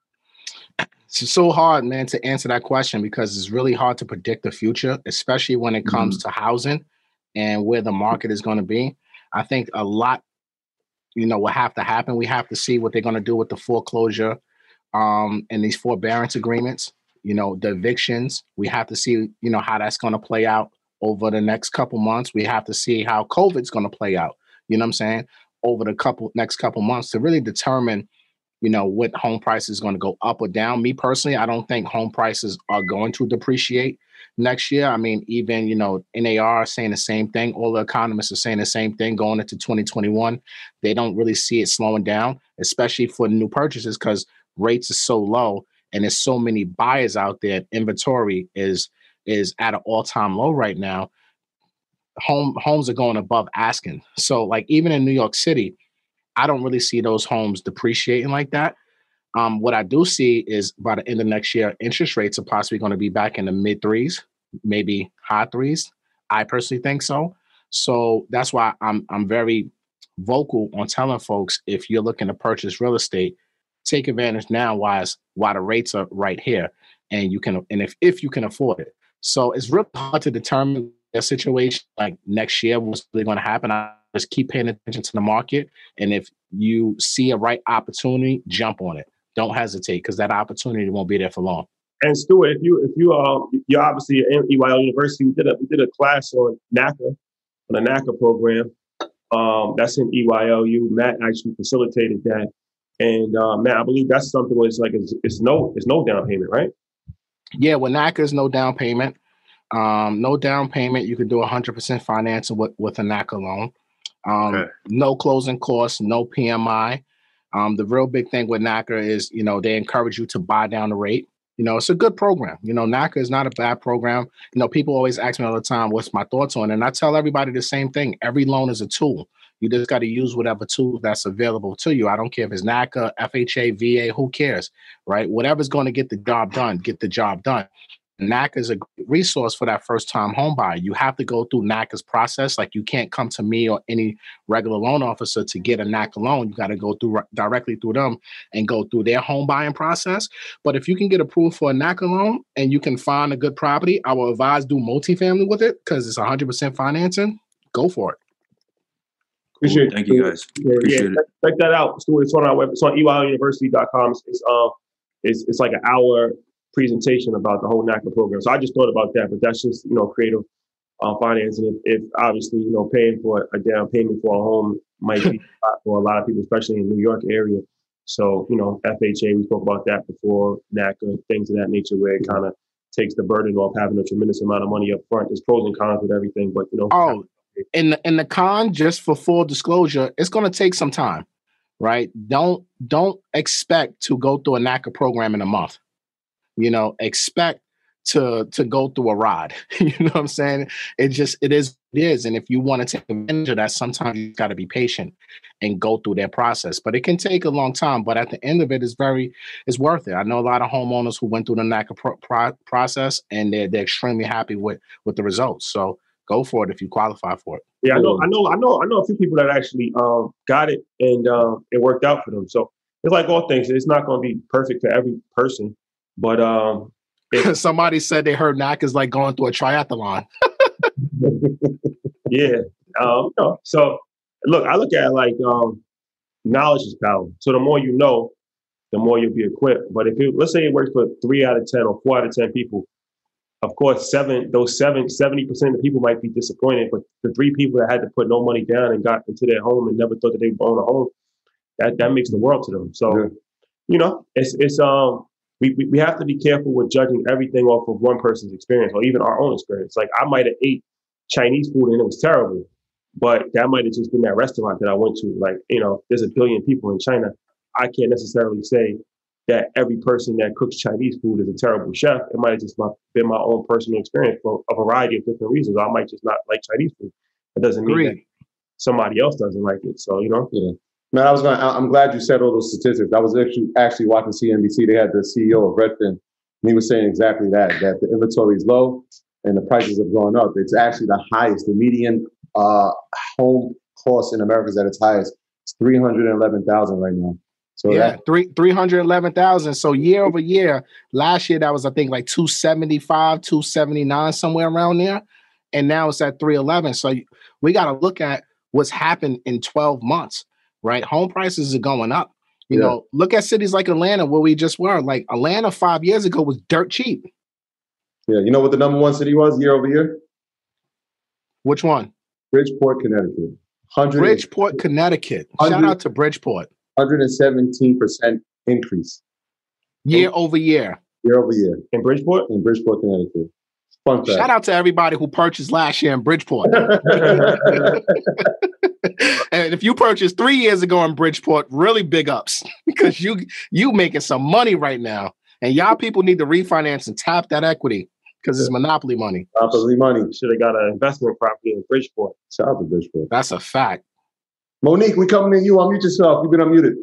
It's so hard, man, to answer that question because it's really hard to predict the future, especially when it comes mm-hmm. to housing and where the market is going to be. I think a lot, you know, will have to happen. We have to see what they're going to do with the foreclosure um, and these forbearance agreements, you know, the evictions. We have to see, you know, how that's going to play out over the next couple months. We have to see how COVID's going to play out, you know what I'm saying, over the couple next couple months to really determine you know, what home price is going to go up or down. Me personally, I don't think home prices are going to depreciate next year. I mean, even, you know, N A R saying the same thing. All the economists are saying the same thing going into twenty twenty-one. They don't really see it slowing down, especially for new purchases, because rates are so low and there's so many buyers out there. Inventory is is at an all-time low right now. Home homes are going above asking. So like even in New York City, I don't really see those homes depreciating like that. Um, what I do see is by the end of next year, interest rates are possibly going to be back in the mid threes, maybe high threes. I personally think so. So that's why I'm I'm very vocal on telling folks, if you're looking to purchase real estate, take advantage now while while the rates are right here, and you can and if if you can afford it. So it's really hard to determine a situation like next year what's really going to happen. I just keep paying attention to the market, and if you see a right opportunity, jump on it. Don't hesitate, because that opportunity won't be there for long. And Stuart, if you if you uh you're obviously at E Y L University, we did a we did a class on NACA, on the NACA program. Um, that's in E Y L U. Matt actually facilitated that, and uh, Matt, I believe that's something where it's like it's, it's no it's no down payment, right? Yeah, with NACA is no down payment. Um, no down payment. You can do one hundred percent financing with with a NACA loan. Um, okay. No closing costs, no P M I. Um, the real big thing with NACA is, you know, they encourage you to buy down the rate. You know, it's a good program. You know, NACA is not a bad program. You know, people always ask me all the time, what's my thoughts on it? And I tell everybody the same thing. Every loan is a tool. You just got to use whatever tool that's available to you. I don't care if it's NACA, F H A, V A, who cares, right? Whatever's going to get the job done, get the job done. NACA is a great resource for that first-time home buyer. You have to go through NACA's process. Like, you can't come to me or any regular loan officer to get a NACA loan. You got to go through directly through them and go through their home buying process. But if you can get approved for a NACA loan and you can find a good property, I will advise do multifamily with it, because it's one hundred percent financing. Go for it. Appreciate it. Thank you, guys. Yeah, Appreciate yeah. it. Check that out, Stuart. It's on our website. It's on E Y L university dot com. It's, it's, uh, it's, it's like an hour presentation about the whole NACA program. So I just thought about that, but that's just, you know, creative uh, financing. If, if obviously, you know, paying for a down payment for a home might be a lot for a lot of people, especially in the New York area. So, you know, F H A, we spoke about that before, NACA, things of that nature, where it kind of takes the burden off having a tremendous amount of money up front. There's pros and cons with everything, but, you know. Oh, and the, and the con, just for full disclosure, it's going to take some time, right? Don't, don't expect to go through a NACA program in a month. You know, expect to to go through a ride. You know what I'm saying? It just, it is, it is. And if you want to take advantage of that, sometimes you got to be patient and go through their process. But it can take a long time. But at the end of it, it's very, it's worth it. I know a lot of homeowners who went through the NACA pro- pro- process, and they're, they're extremely happy with, with the results. So go for it if you qualify for it. Yeah, I know, I know, I know, I know a few people that actually um, got it, and um, it worked out for them. So it's like all things. It's not going to be perfect for every person. But um, it, somebody said they heard NACA is like going through a triathlon. yeah. Um, no. So look, I look at it like um, knowledge is power. So the more you know, the more you'll be equipped. But if it, let's say it works for three out of ten or four out of ten people, of course, seven those seven seventy percent of the people might be disappointed. But the three people that had to put no money down and got into their home and never thought that they would own a home, that that makes the world to them. So, yeah. you know, it's it's um. We, we we have to be careful with judging everything off of one person's experience or even our own experience. Like, I might have ate Chinese food and it was terrible, but that might have just been that restaurant that I went to. Like, you know, there's a billion people in China. I can't necessarily say that every person that cooks Chinese food is a terrible chef. It might have just been my own personal experience for a variety of different reasons. I might just not like Chinese food. It doesn't mean that somebody else doesn't like it. So, you know. Yeah. Man, I was going. I'm glad you said all those statistics. I was actually actually watching C N B C. They had the C E O of Redfin, and he was saying exactly that: that the inventory is low and the prices have gone up. It's actually the highest. The median uh, home cost in America is at its highest. It's three hundred eleven thousand right now. So yeah, that, three three hundred eleven thousand. So year over year, last year that was I think like two seventy five, two seventy nine, somewhere around there, and now it's at three eleven. So we got to look at what's happened in twelve months. Right, home prices are going up. You yeah. know, look at cities like Atlanta, where we just were. Like, Atlanta five years ago was dirt cheap. Yeah, you know what the number one city was year over year? Which one? Bridgeport, Connecticut. Bridgeport, Connecticut. Shout out to Bridgeport. one hundred seventeen percent increase Year over year. year over year In Bridgeport? in Bridgeport, Connecticut. Fun fact. Shout out to everybody who purchased last year in Bridgeport. And if you purchased three years ago in Bridgeport, really big ups because you you making some money right now. And y'all people need to refinance and tap that equity because it's monopoly money. Monopoly money. Should have got an investment property in Bridgeport. Shout out to Bridgeport. That's a fact. Monique, we coming to you. Unmute yourself. You've been unmuted.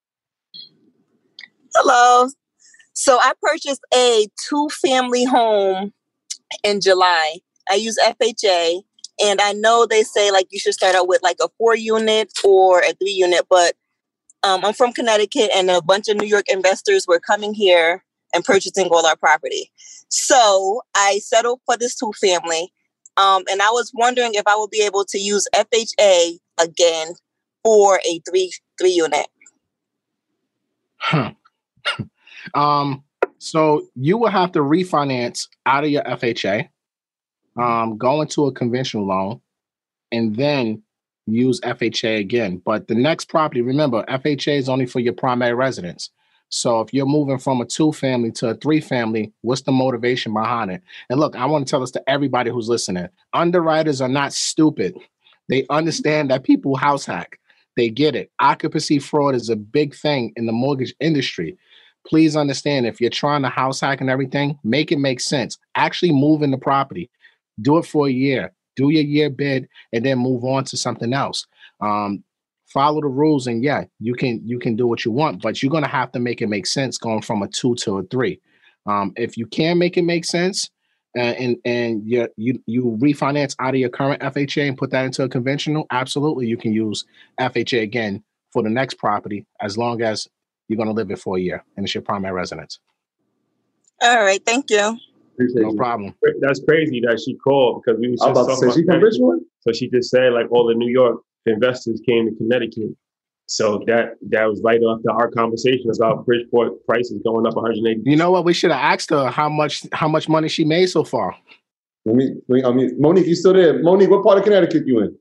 Hello. So I purchased a two-family home in July. I use F H A, and I know they say like you should start out with like a four-unit or a three-unit, but um, I'm from Connecticut, and a bunch of New York investors were coming here and purchasing all our property. So I settled for this two-family, um, and I was wondering if I would be able to use F H A again for a three three-unit. Huh. um, so you will have to refinance out of your F H A, um, go into a conventional loan, and then use F H A again. But the next property, remember, F H A is only for your primary residence. So if you're moving from a two-family to a three-family, what's the motivation behind it? And look, I want to tell this to everybody who's listening. Underwriters are not stupid. They understand that people house hack. They get it. Occupancy fraud is a big thing in the mortgage industry. Please understand, if you're trying to house hack and everything, make it make sense. Actually move in the property. Do it for a year. Do your year bid and then move on to something else. Um, follow the rules, and yeah, you can you can do what you want, but you're gonna have to make it make sense going from a two to a three. Um, if you can make it make sense, uh, and and you you you refinance out of your current F H A and put that into a conventional, absolutely you can use F H A again for the next property as long as you're gonna live it for a year and it's your primary residence. All right, thank you. Appreciate No you. problem. That's crazy that she called because we was I'm just about to talking say, she from about Bridgeport? So she just said like all the New York investors came to Connecticut. So that that was right after our conversation about Bridgeport prices going up one hundred eighty. You know what? We should have asked her how much how much money she made so far. Let me, let me, I mean, Monique, you still there? Monique, what part of Connecticut you in?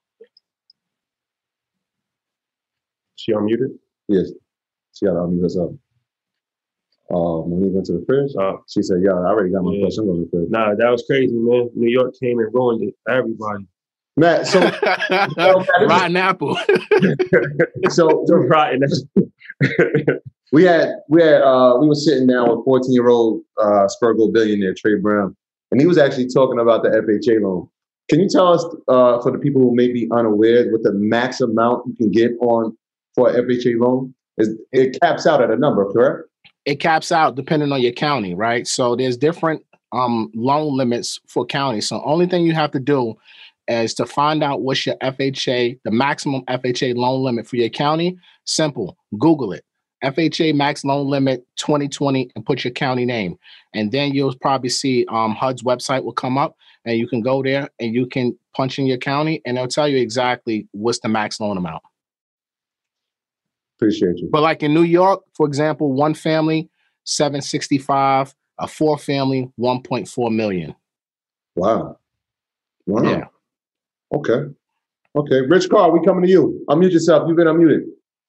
She unmuted? Yes. She got to unmute herself. Uh, Monique went to the fridge. Uh, She said, yeah, I already got my Yeah. question. I'm going to the fridge. nah, that was crazy, man. New York came and ruined it for everybody. Matt, so, Rotten apple. so So rotten. we had, we had, uh, we were sitting down with fourteen year old, uh, Spurgo billionaire Trey Brown, and he was actually talking about the F H A loan. Can you tell us, uh, for the people who may be unaware, what the max amount you can get on for an F H A loan is? It caps out at a number, correct? It caps out depending on your county, right? So there's different um, loan limits for counties. So only thing you have to do is to find out what's your F H A, the maximum F H A loan limit for your county. Simple. Google it. F H A max loan limit twenty twenty and put your county name. And then you'll probably see um, H U D's website will come up and you can go there and you can punch in your county and it'll tell you exactly what's the max loan amount. Appreciate you. But like in New York, for example, one family, seven sixty-five, a four family, one point four million. Wow. Wow. Yeah. Okay. Okay. Rich Carr, we coming to you. Unmute yourself. You've been unmuted.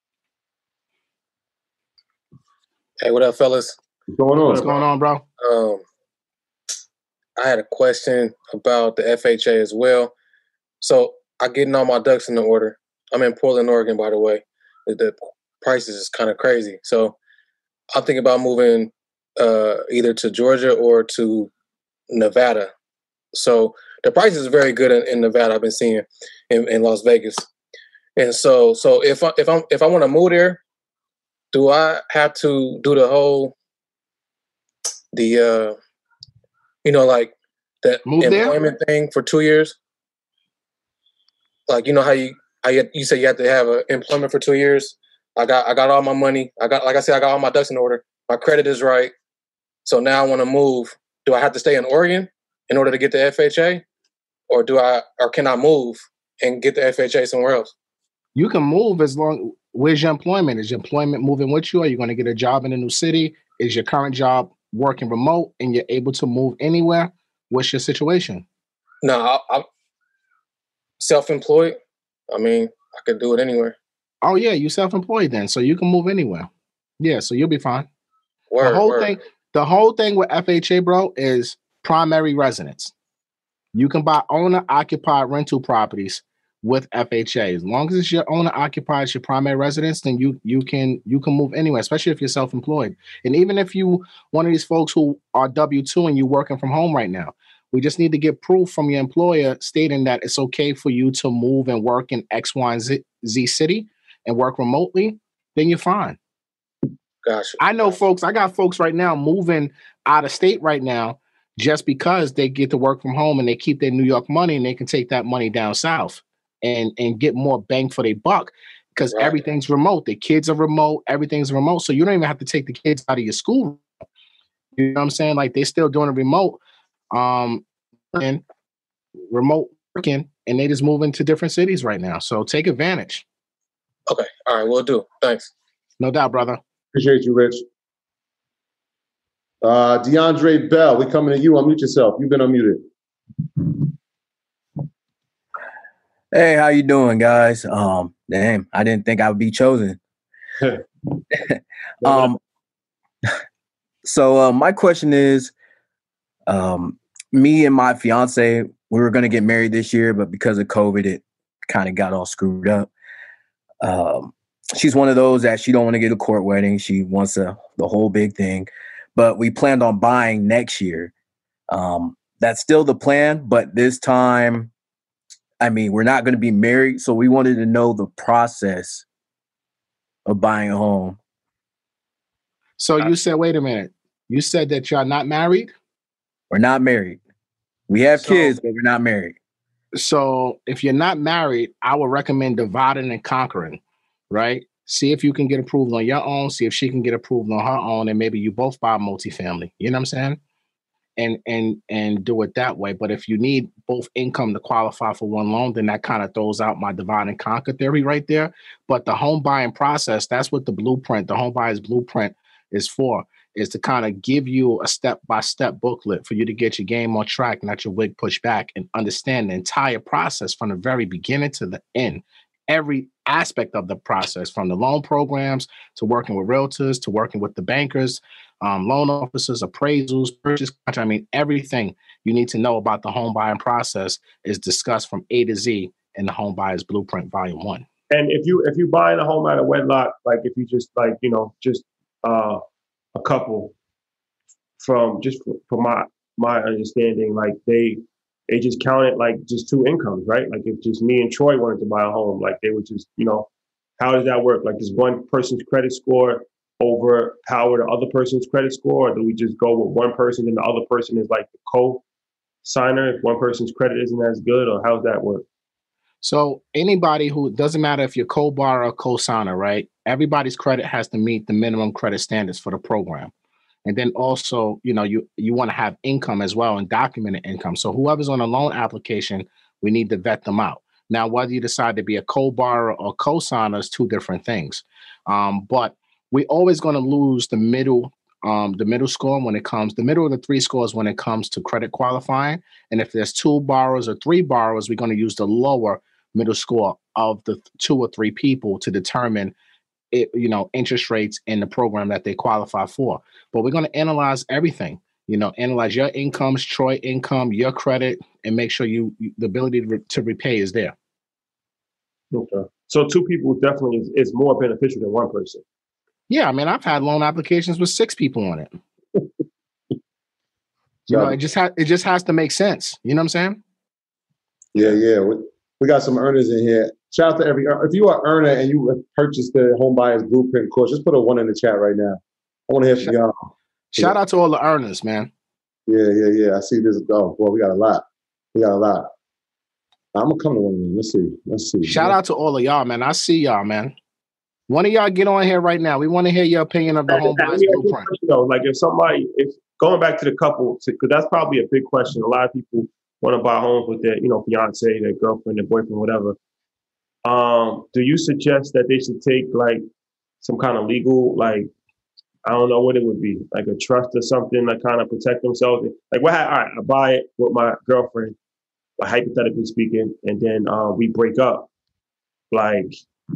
Hey, what up, fellas? What's going on? What's going on, bro? Um, I had a question about the F H A as well. So I'm getting all my ducks in the order. I'm in Portland, Oregon, by the way. The, the prices is kind of crazy. So I'm thinking about moving uh, either to Georgia or to Nevada. So the prices are very good in, in Nevada. I've been seeing in, in Las Vegas. And so, so if I if I'm if I want to move there, do I have to do the whole the uh, you know, like the Move employment there? thing for two years? Like, you know how you how you, you say you have to have a employment for two years. I got I got all my money. I got like I said, I got all my ducks in order. My credit is right. So now I want to move. Do I have to stay in Oregon in order to get the F H A, or do I or can I move and get the F H A somewhere else? You can move as long. Where's your employment? Is your employment moving with you? Are you going to get a job in a new city? Is your current job working remote and you're able to move anywhere? What's your situation? No, I, I'm self-employed. I mean, I could do it anywhere. Oh yeah, you self-employed then, so you can move anywhere. Yeah, so you'll be fine. Word, the whole word. thing, the whole thing with F H A, bro, is primary residence. You can buy owner occupied rental properties with F H A. As long as it's your owner occupied, it's your primary residence, then you you can you can move anywhere, especially if you're self-employed. And even if you one of these folks who are W two and you're working from home right now, we just need to get proof from your employer stating that it's okay for you to move and work in X, Y, and Z, Z city and work remotely, then you're fine. Gotcha. I know folks, I got folks right now moving out of state right now just because they get to work from home and they keep their New York money and they can take that money down south and, and get more bang for their buck because Right. everything's remote. The kids are remote, everything's remote. So you don't even have to take the kids out of your school. You know what I'm saying? Like they're still doing it remote, um, and remote working, and they just moving to different cities right now. So take advantage. Okay. All right. We'll do. Thanks. No doubt, brother. Appreciate you, Rich. Uh, DeAndre Bell, we coming to you. Unmute yourself. You've been unmuted. Hey, how you doing, guys? Um, damn, I didn't think I would be chosen. um, so uh, my question is, um, me and my fiance, we were gonna get married this year, but because of COVID, it kind of got all screwed up. Um, she's one of those that she don't want to get a court wedding. She wants a the whole big thing, but we planned on buying next year. Um, that's still the plan, but this time, I mean, we're not going to be married, so we wanted to know the process of buying a home. So you said, wait a minute. You said that you're not married? We're not married. We have So- kids, but we're not married. So if you're not married, I would recommend dividing and conquering, right? See if you can get approved on your own. See if she can get approved on her own, and maybe you both buy a multifamily. You know what I'm saying? And and and do it that way. But if you need both income to qualify for one loan, then that kind of throws out my divide and conquer theory right there. But the home buying process, that's what the blueprint, the home buyer's blueprint is for, is to kind of give you a step-by-step booklet for you to get your game on track, not your wig pushed back, and understand the entire process from the very beginning to the end. Every aspect of the process, from the loan programs to working with realtors to working with the bankers, um, loan officers, appraisals, purchase contract. I mean, everything you need to know about the home buying process is discussed from A to Z in the Home Buyer's Blueprint Volume One. And if you if you buying a home out of wedlock, like if you just like you know just uh, a couple, from just from my my understanding, like they they just counted like just two incomes, right? Like if just me and Troy wanted to buy a home, like they would just you know how does that work? Like does one person's credit score overpower the other person's credit score, or do we just go with one person and the other person is like the co-signer if one person's credit isn't as good, or how does that work? So anybody who, doesn't matter if you're co-borrower or co-signer, right? Everybody's credit has to meet the minimum credit standards for the program. And then also, you know, you, you want to have income as well and documented income. So whoever's on a loan application, we need to vet them out. Now, whether you decide to be a co-borrower or co-signer is two different things. Um, but we're always going to lose the middle, um, the middle score when it comes, the middle of the three scores when it comes to credit qualifying. And if there's two borrowers or three borrowers, we're going to use the lower middle score of the two or three people to determine it, you know, interest rates in the program that they qualify for. But we're going to analyze everything, you know, analyze your incomes, Troy income, your credit, and make sure you, the ability to, re- to repay is there. Okay. So two people definitely is, is more beneficial than one person. Yeah, I mean, I've had loan applications with six people on it. You know, it just has it just has to make sense. You know what I'm saying? Yeah, yeah. We, we got some earners in here. Shout out to every, if you are an earner and you purchased the Home Buyers Blueprint course, just put a one in the chat right now. I want to hear from y'all. Shout out to all the earners, man. Yeah, yeah, yeah. I see this. Oh, well, we got a lot. We got a lot. I'm going to come to one of them. Let's see. Let's see. Shout out to all of y'all, man. I see y'all, man. One of y'all get on here right now. We want to hear your opinion of the Home Buyers Blueprint. You know, like if somebody, if going back to the couple, because that's probably a big question. A lot of people want to buy homes with their, you know, fiance, their girlfriend, their boyfriend, whatever. Um, do you suggest that they should take like some kind of legal, like, I don't know what it would be, like a trust or something to kind of protect themselves? Like, what? All right, I buy it with my girlfriend, hypothetically speaking, and then uh, we break up. Like,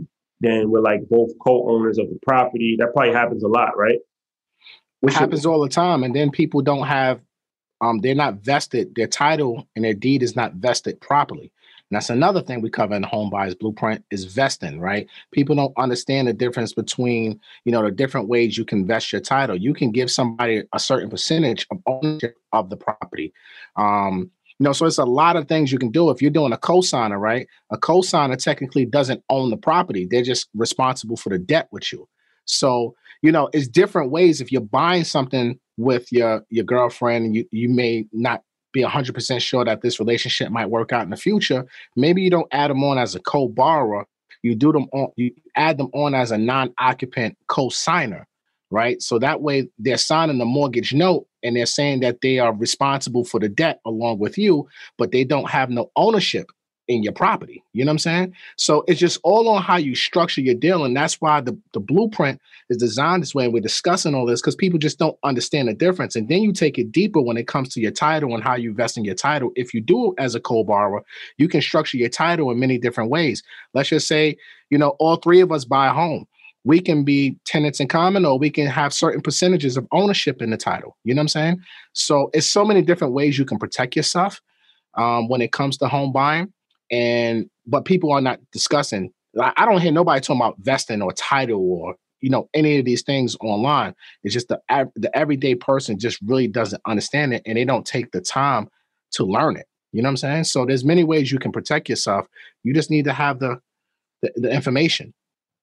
then we're like both co-owners of the property. That probably happens a lot, right? It happens all the time, and then people don't have, um, they're not vested. Their title and their deed is not vested properly. And that's another thing we cover in the Home Buyers Blueprint is vesting, right? People don't understand the difference between, you know, the different ways you can vest your title. You can give somebody a certain percentage of ownership of the property. Um, you know, so it's a lot of things you can do. If you're doing a cosigner, right? A cosigner technically doesn't own the property. They're just responsible for the debt with you. So, you know, it's different ways. If you're buying something with your your girlfriend, and you, you may not be one hundred percent sure that this relationship might work out in the future. Maybe you don't add them on as a co-borrower. You do them on, you add them on as a non-occupant co-signer, right? So that way they're signing the mortgage note and they're saying that they are responsible for the debt along with you, but they don't have no ownership in your property. You know what I'm saying? So it's just all on how you structure your deal. And that's why the, the blueprint is designed this way. And we're discussing all this because people just don't understand the difference. And then you take it deeper when it comes to your title and how you invest in your title. If you do it as a co-borrower, you can structure your title in many different ways. Let's just say, you know, all three of us buy a home. We can be tenants in common, or we can have certain percentages of ownership in the title. You know what I'm saying? So it's so many different ways you can protect yourself um, when it comes to home buying. And but people are not discussing. I don't hear nobody talking about vesting or title or, you know, any of these things online. It's just the the everyday person just really doesn't understand it, and they don't take the time to learn it. You know what I'm saying? So there's many ways you can protect yourself. You just need to have the the, the information.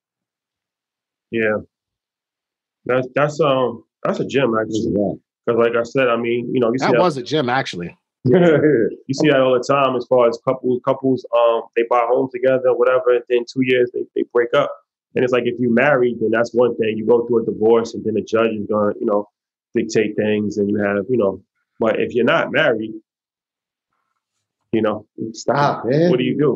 Yeah, that's that's um that's a gem actually. Because like I said, I mean, you know, you see that, that was a gem actually. You see that all the time as far as couples, couples, um, they buy homes together, whatever, and then two years they, they break up. And it's like if you're married, then that's one thing. You go through a divorce and then the judge is gonna, you know, dictate things and you have, you know, but if you're not married, you know, stop, man. What do you do?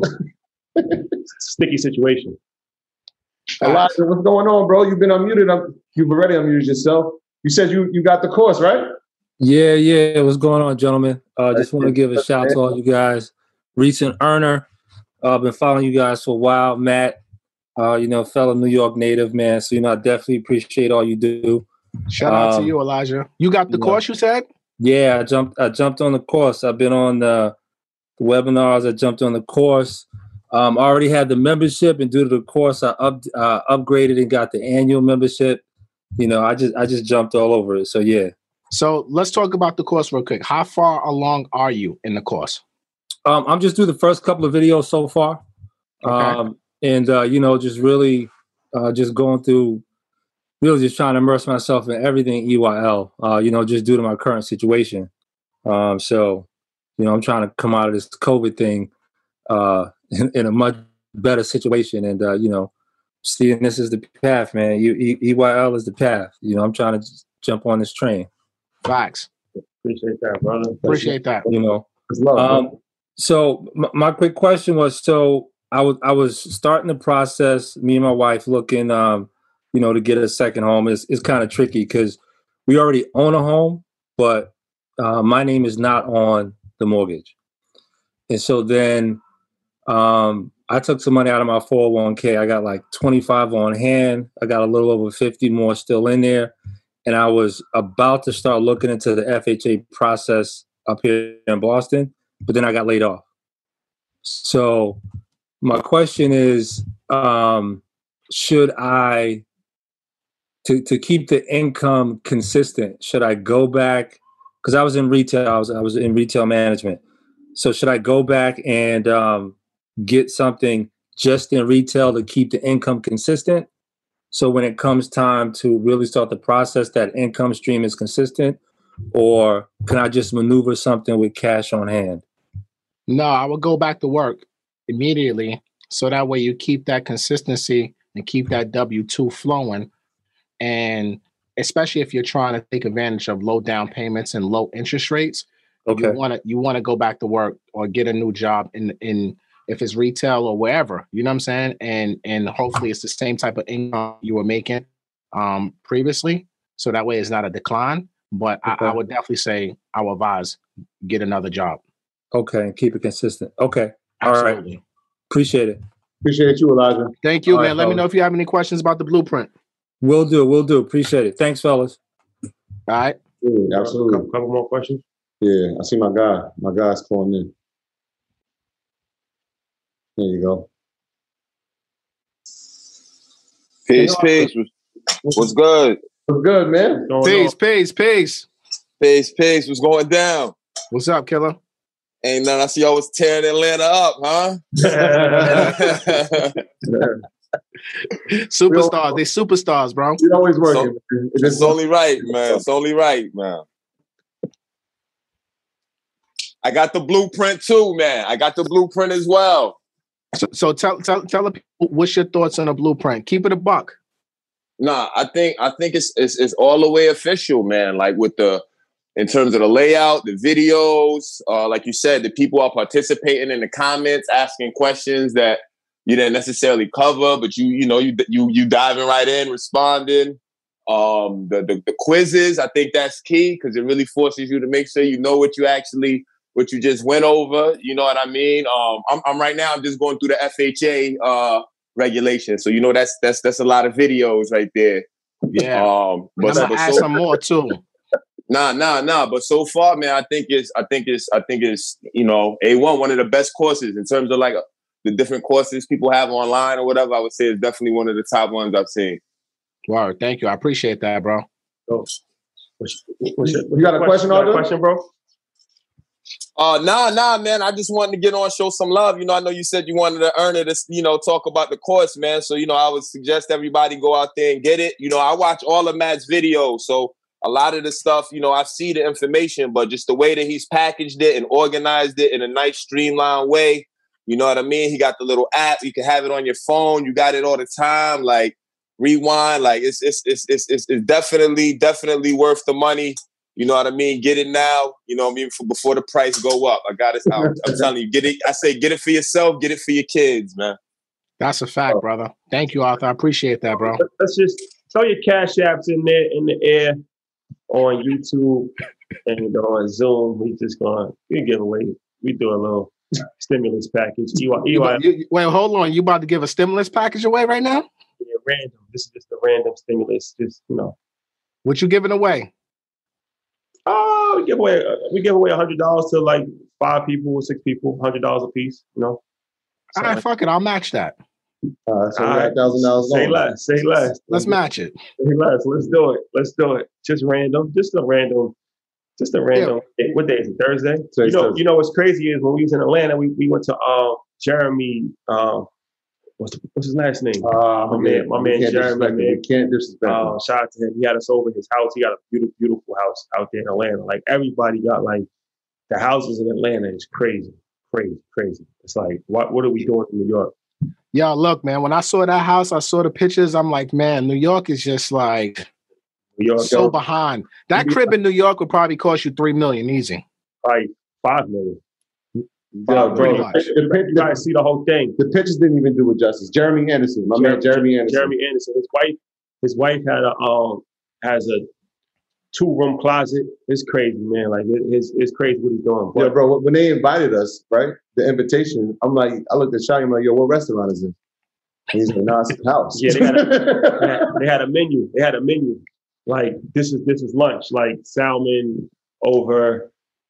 Sticky situation. Elijah, what's going on, bro? You've been unmuted. I'm, you've already unmuted yourself. You said you you got the course, right? Yeah, yeah. What's going on, gentlemen? Uh, just want to give a shout out to all you guys. Recent earner. I've uh, been following you guys for a while. Matt, uh, you know, fellow New York native, man. So, you know, I definitely appreciate all you do. Shout out um, to you, Elijah. You got the you course, know. You said? Yeah, I jumped I jumped on the course. I've been on the, the webinars. I jumped on the course. Um, I already had the membership, and due to the course, I up, uh, upgraded and got the annual membership. You know, I just I just jumped all over it. So, yeah. So let's talk about the course real quick. How far along are you in the course? Um, I'm just through the first couple of videos so far. Okay. Um, and, uh, you know, just really uh, just going through, really just trying to immerse myself in everything E Y L, uh, you know, just due to my current situation. Um, so, you know, I'm trying to come out of this COVID thing uh, in, in a much better situation. And, uh, you know, seeing this is the path, man. You, e- EYL is the path. You know, I'm trying to just jump on this train. Facts. Appreciate that, brother. Appreciate that. You know, love, um, so m- my quick question was: so I was I was starting the process. Me and my wife looking, um, you know, to get a second home. Is is kind of tricky because we already own a home, but uh, my name is not on the mortgage, and so then um, I took some money out of my four oh one k. I got like twenty-five on hand. I got a little over fifty more still in there. And I was about to start looking into the F H A process up here in Boston, but then I got laid off. So my question is, um, should I, to, to keep the income consistent, should I go back? Because I was in retail, I was, I was in retail management. So should I go back and um, get something just in retail to keep the income consistent? So when it comes time to really start the process, that income stream is consistent, or can I just maneuver something with cash on hand? No, I would go back to work immediately. So that way you keep that consistency and keep that W two flowing. And especially if you're trying to take advantage of low down payments and low interest rates, okay. you want to you want to go back to work or get a new job in in if it's retail or wherever, you know what I'm saying? And and hopefully it's the same type of income you were making um, previously. So that way it's not a decline. But okay. I, I would definitely say I would advise get another job. Okay, and keep it consistent. Okay. Absolutely. All right. Appreciate it. Appreciate you, Elijah. Thank you, All man. right, Let me fellas. know if you have any questions about the blueprint. Will do. Will do. Appreciate it. Thanks, fellas. All right. Yeah, absolutely. Couple, couple more questions. Yeah, I see my guy. My guy's calling in. There you go. Peace, peace. What's good? What's good, man? Peace, peace, peace. Peace, peace. What's going down? What's up, killer? Ain't none. I see y'all was tearing Atlanta up, huh? Superstars. They superstars, bro. We always working. So, it's only right, man. It's only right, man. I got the blueprint too, man. I got the blueprint as well. So, so tell tell tell the people what's your thoughts on the blueprint. Keep it a buck. Nah, I think I think it's it's it's all the way official, man. Like with the in terms of the layout, the videos, uh, like you said, the people are participating in the comments, asking questions that you didn't necessarily cover, but you you know you you you diving right in, responding. Um, the the, the quizzes, I think that's key because it really forces you to make sure you know what you actually what you just went over. You know what I mean? Um, I'm I'm right now. I'm just going through the F H A uh, regulations, so you know that's that's that's a lot of videos right there. Yeah. Um, but, I'm gonna but add so, some more too. Nah, nah, nah. But so far, man, I think it's, I think it's, I think it's, you know, A one, one of the best courses in terms of like the different courses people have online or whatever. I would say it's definitely one of the top ones I've seen. Wow, thank you. I appreciate that, bro. So, what's, what's your, You got a question, got a Aldo? question, bro? Uh, nah, nah, man. I just wanted to get on, show some love. You know, I know you said you wanted to earn it, to, you know, talk about the course, man. So, you know, I would suggest everybody go out there and get it. You know, I watch all of Matt's videos, so a lot of the stuff, you know, I see the information, but just the way that he's packaged it and organized it in a nice, streamlined way. You know what I mean? He got the little app. You can have it on your phone. You got it all the time. Like rewind. Like it's it's it's it's it's, it's definitely definitely worth the money. You know what I mean? Get it now. You know what I mean? For, before the price go up. I got it. I'm, I'm telling you, get it. I say, get it for yourself. Get it for your kids, man. That's a fact, brother. Thank you, Arthur. I appreciate that, bro. Let's just throw your cash apps in there in the air on YouTube and on Zoom. We just going we give away. We do a little stimulus package. E Y, You about- you- wait, hold on. You about to give a stimulus package away right now? Yeah, random. This is just a random stimulus. Just you know. What you giving away? Oh, we give away. Uh, we give away a hundred dollars to like five people, six people, hundred dollars a piece. You know. All right, fuck it. I'll match that. Uh, so All we got right. a thousand dollars. Say less. Say less. Let's match it. Say less. Let's do it. Let's do it. Just random. Just a random. Just a random. What day is it? Thursday. Today's you know. Thursday. You know what's crazy is when we was in Atlanta, we, we went to uh, Jeremy. Uh, what's what's his last name? Uh, my man. My man Jeremy. Man. You can't disrespect him. Uh, shout out to him. He had us over at his house. He got a beautiful, beautiful house out there in Atlanta. Like everybody got like the houses in Atlanta is crazy, crazy, crazy. It's like what what are we doing in New York? Yo, look, man, when I saw that house, I saw the pictures. I'm like, man, New York is just like New York, so behind. That crib in New York would probably cost you three million easy. Like five million. Yeah, Five bro. million. The, You the, guys see the whole thing. the pictures didn't even do it justice. Jeremy Anderson, my man, Jeremy Anderson. Jeremy Anderson. His wife, his wife had a um has a two room closet. It's crazy, man. Like it, it's it's crazy what he's doing. Yeah, But bro. When they invited us, right, the invitation, I'm like, I looked at Shaggy, I'm like, yo, what restaurant is it? And he's like, nah, it's the house. yeah, they had, a, they had they had a menu. They had a menu. Like this is this is lunch. Like salmon over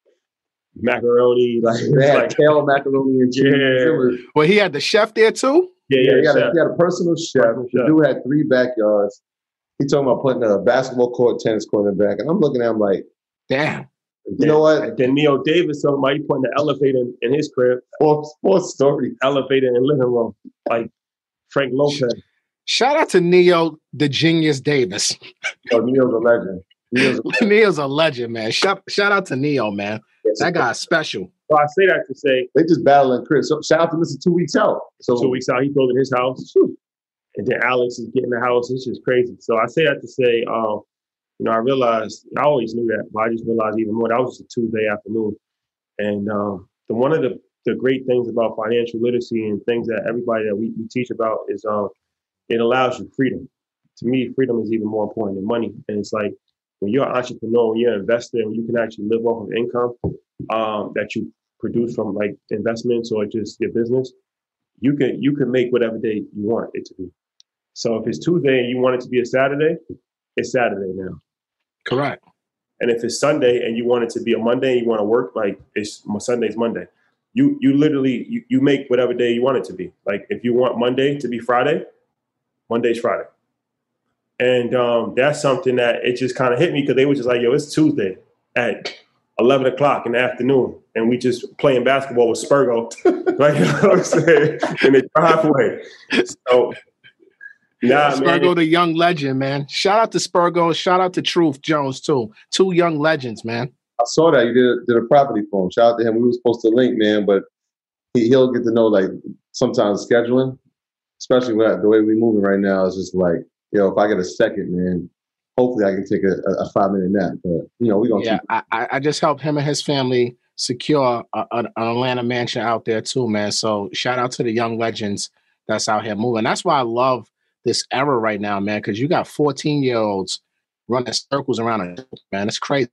macaroni. Like They had like kale, macaroni, and cheese. Yeah. It was, Well, he had the chef there too. yeah, yeah, yeah. he, had a, chef. he had a personal chef. Personal The chef. dude had three backyards. He talking about putting a basketball court, tennis court in the back. And I'm looking at him like, Damn. you know what? And then Neo Davis talking about he putting the elevator in, in his crib, Fourth, fourth story. elevator in the living room, like Frank Lopez. Shout out to Neo, the genius Davis. Oh, Neo's a legend. Neo's a Neo's a legend, man. Shout, shout out to Neo, man. That guy's special. So I say that to say They just battling Chris. So shout out to Mister Two Weeks Out. So two weeks out he building his house, and then Alex is getting the house. It's just crazy. So I say that to say, um, you know, I realized I always knew that, but I just realized even more. That was just a Tuesday afternoon, and um, the one of the the great things about financial literacy and things that everybody that we, we teach about is um, it allows you freedom. To me, freedom is even more important than money, and it's like when you're an entrepreneur, when you're an investor, and you can actually live off of income um, that you produce from like investments or just your business, you can you can make whatever day you want it to be. So if it's Tuesday and you want it to be a Saturday, it's Saturday now. Correct. And if it's Sunday and you want it to be a Monday and you want to work, like it's Sunday's Monday. You you literally you, you make whatever day you want it to be. Like if you want Monday to be Friday, Monday's Friday. And um, that's something that it just kind of hit me because they were just like, yo, it's Tuesday at eleven o'clock in the afternoon. And we just playing basketball with Spurgo. Like, you know what I'm saying? In the driveway. So, nah, Spurgo, man. the young legend, man. Shout out to Spurgo. Shout out to Truth Jones, too. Two young legends, man. I saw that you did, did a property for him. Shout out to him. We were supposed to link, man, but he, he'll get to know, like, sometimes scheduling, especially with the way we're moving right now, is just like, yo, if I get a second, man, hopefully I can take a, a five minute nap. But, you know, we're going to Yeah, keep I, I just helped him and his family secure a, a, an Atlanta mansion out there, too, man. So shout out to the young legends that's out here moving. That's why I love this era right now, man, because you got fourteen year olds running circles around it, man. It's crazy.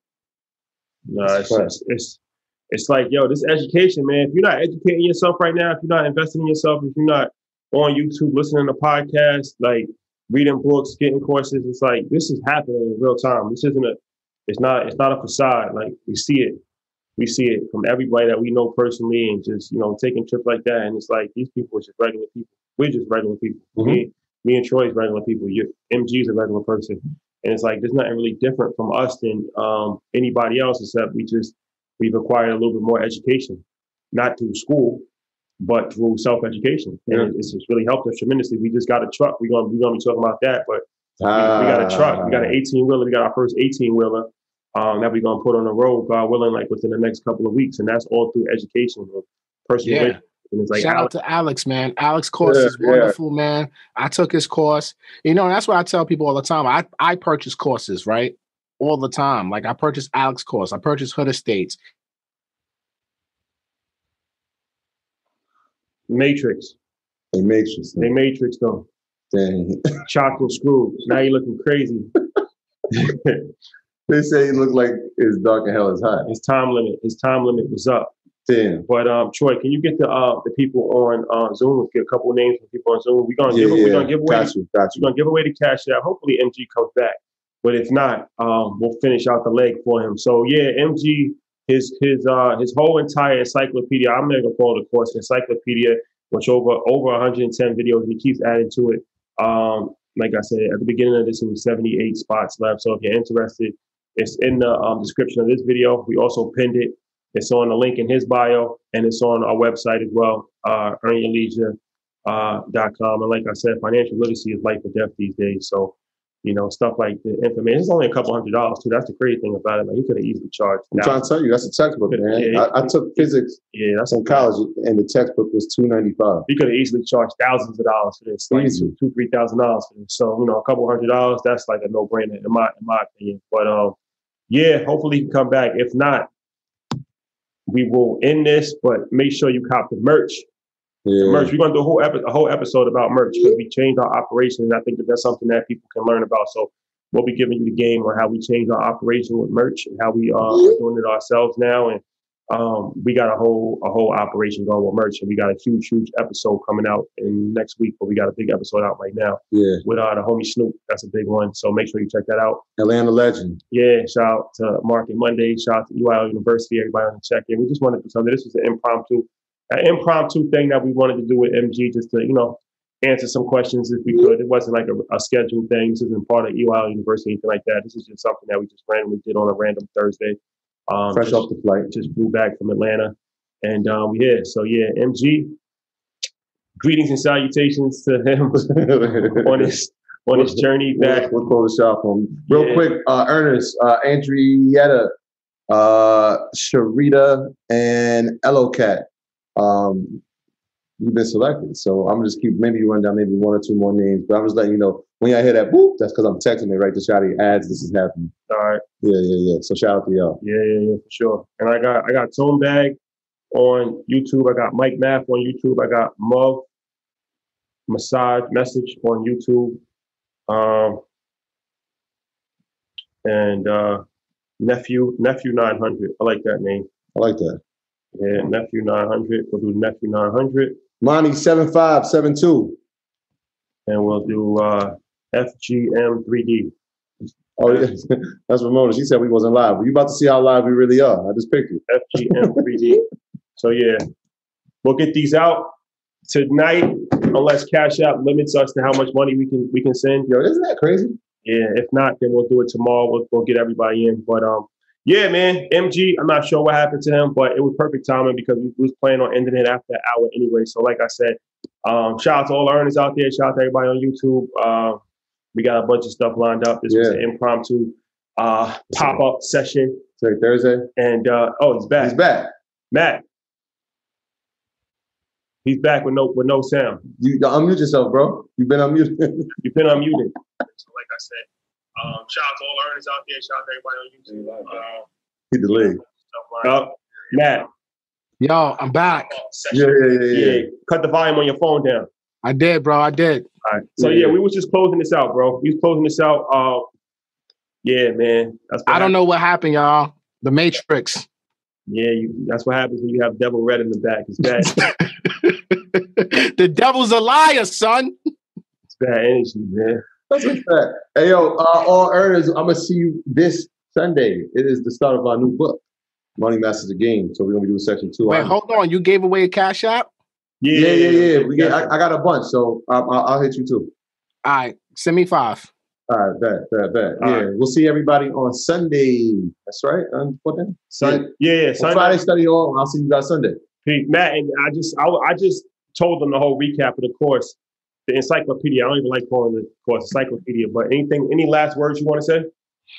No, it's, just, it's it's like, yo, this education, man. If you're not educating yourself right now, if you're not investing in yourself, if you're not on YouTube listening to podcasts, like reading books, getting courses, it's like this is happening in real time. This isn't a, it's not, it's not a facade. Like we see it, we see it from everybody that we know personally, and just you know taking trips like that. And it's like these people are just regular people. We're just regular people. Mm-hmm. Me, me and Troy's regular people. You, M G's a regular person. And it's like, there's nothing really different from us than um, anybody else, except we just, we've acquired a little bit more education, not through school, but through self-education. And yeah. it's just really helped us tremendously. We just got a truck. We're going we're gonna be talking about that, but ah. we, we got a truck. We got an eighteen wheeler. We got our first eighteen wheeler um, that we're going to put on the road, God willing, like within the next couple of weeks. And that's all through education and personal Yeah. yeah. And it's like Shout Alex, out to Alex, man. Alex course Yeah, is wonderful, yeah. man. I took his course. You know, and that's what I tell people all the time. I, I purchase courses, right? All the time. Like I purchased Alex course. I purchased Hood Estates. Matrix. They Matrix. They Matrix, though. Dang. Chopped and screwed. Now you're looking crazy. They say he looked like it's dark and hell is hot. His time limit. His time limit was up. Damn. But um, Troy, can you get the uh the people on uh, Zoom? Get a couple of names from people on Zoom. We're gonna Yeah, give yeah. we're gonna give away Got you, got you. we're gonna give away the cash out. Hopefully M G comes back. But if not, um, we'll finish out the leg for him. So yeah, M G, his his uh his whole entire encyclopedia. I'm not gonna call it a course, encyclopedia, which over over one hundred ten videos, and he keeps adding to it. Um, like I said at the beginning of this, it was seventy-eight spots left. So if you're interested, it's in the um, description of this video. We also pinned it. It's on the link in his bio, and it's on our website as well, uh, earn your leisure dot com. And like I said, financial literacy is life or death these days. So, you know, stuff like the information, it's only a couple hundred dollars too. That's the crazy thing about it. Like you could have easily charged. I'm trying to tell you, that's a textbook, man. Yeah, I, I took physics yeah, that's in college, and the textbook was two ninety-five. You could have easily charged thousands of dollars for this, like Easy. two, two, three thousand dollars for this. So, you know, a couple hundred dollars, that's like a no brainer in my in my opinion. But um, yeah, hopefully he can come back. If not, we will end this, but make sure you cop the merch. Yeah. The merch. We're gonna do a whole epi- a whole episode about merch because we changed our operation, and I think that that's something that people can learn about. So we'll be giving you the game on how we changed our operation with merch and how we uh, are doing it ourselves now. And um, we got a whole a whole operation going with merch, and we got a huge huge episode coming out in next week. But we got a big episode out right now. Yeah. With uh, the homie Snoop. That's a big one. So make sure you check that out. Atlanta legend. Yeah, shout out to Market Monday, shout out to U I L University, everybody on the check-in. We just wanted to do something. This was an impromptu, an impromptu thing that we wanted to do with M G, just to, you know, answer some questions if we could. It wasn't like a, a scheduled thing. This isn't part of U I L University, anything like that. This is just something that we just randomly did on a random Thursday. Um, Fresh just, off the flight. Just flew back from Atlanta. And um, we here. So yeah, M G, greetings and salutations to him on his on his journey back. We'll, we'll close the shop on him. Real Yeah. quick, uh, Ernest, uh, Andrietta, uh, Sharita, and Elocat. Um, you've been selected. So I'm just keep, maybe you run down maybe one or two more names, but I'm just letting you know when I hear that boop, that's because I'm texting it right to Shotty ads. This is happening. All right. Yeah, yeah, yeah. So shout out to y'all. Yeah, yeah, yeah, for sure. And I got I got Tone Bag on YouTube. I got Mike Math on YouTube. I got Muv Massage Message on YouTube. Um, and uh, Nephew Nephew nine hundred. I like that name. I like that. Yeah, Nephew nine hundred. We'll do Nephew nine hundred. Monty seven five seven two. And we'll do uh, F G M three D. Oh, yeah. That's Ramona. She said we wasn't live. But you about to see how live we really are. I just picked you. F G M three D. So, yeah, we'll get these out tonight unless Cash App limits us to how much money we can we can send. Yo, isn't that crazy? Yeah, if not, then we'll do it tomorrow. We'll, we'll get everybody in. But, um, yeah, man, M G, I'm not sure what happened to him, but it was perfect timing because we, we was planning on ending it after an hour anyway. So, like I said, um, shout out to all the earners out there. Shout out to everybody on YouTube. Uh, We got a bunch of stuff lined up. This yeah. was an impromptu uh, pop-up session. Today, Thursday. And, uh, oh, he's back. He's back. Matt. He's back with no with no sound. You unmute yourself, bro. You've been unmuted. You've been unmuted. So, like I said, um, shout out to all the earners out there. Shout out to everybody on YouTube. Uh, he delayed. Uh, Matt. Yo, I'm back. Yeah, yeah, yeah, yeah, yeah. Cut the volume on your phone down. I did, bro. I did. All right. So yeah, yeah, we was just closing this out, bro. We was closing this out. Uh, yeah, man. That's I don't happened. know what happened, y'all. The Matrix. Yeah, you, that's what happens when you have Devil Red in the back. It's bad. The devil's a liar, son. It's bad energy, man. That's a fact. Hey, yo, uh, all earners, I'm gonna see you this Sunday. It is the start of our new book, Money Masters the Game. So we're gonna be doing section two. Wait, hold on. You gave away a Cash App? Yeah, yeah, yeah. yeah. We get, I, I got a bunch, so I'll, I'll hit you too. All right, send me five. All right, bet, bet, bet. Yeah, right. We'll see everybody on Sunday. That's right. On what then? Sunday. Yeah, yeah. Sunday. Friday study hall. I'll see you guys Sunday. Hey, Matt, and I just, I, I just told them the whole recap of the course, the encyclopedia. I don't even like calling the course encyclopedia. But anything, any last words you want to say?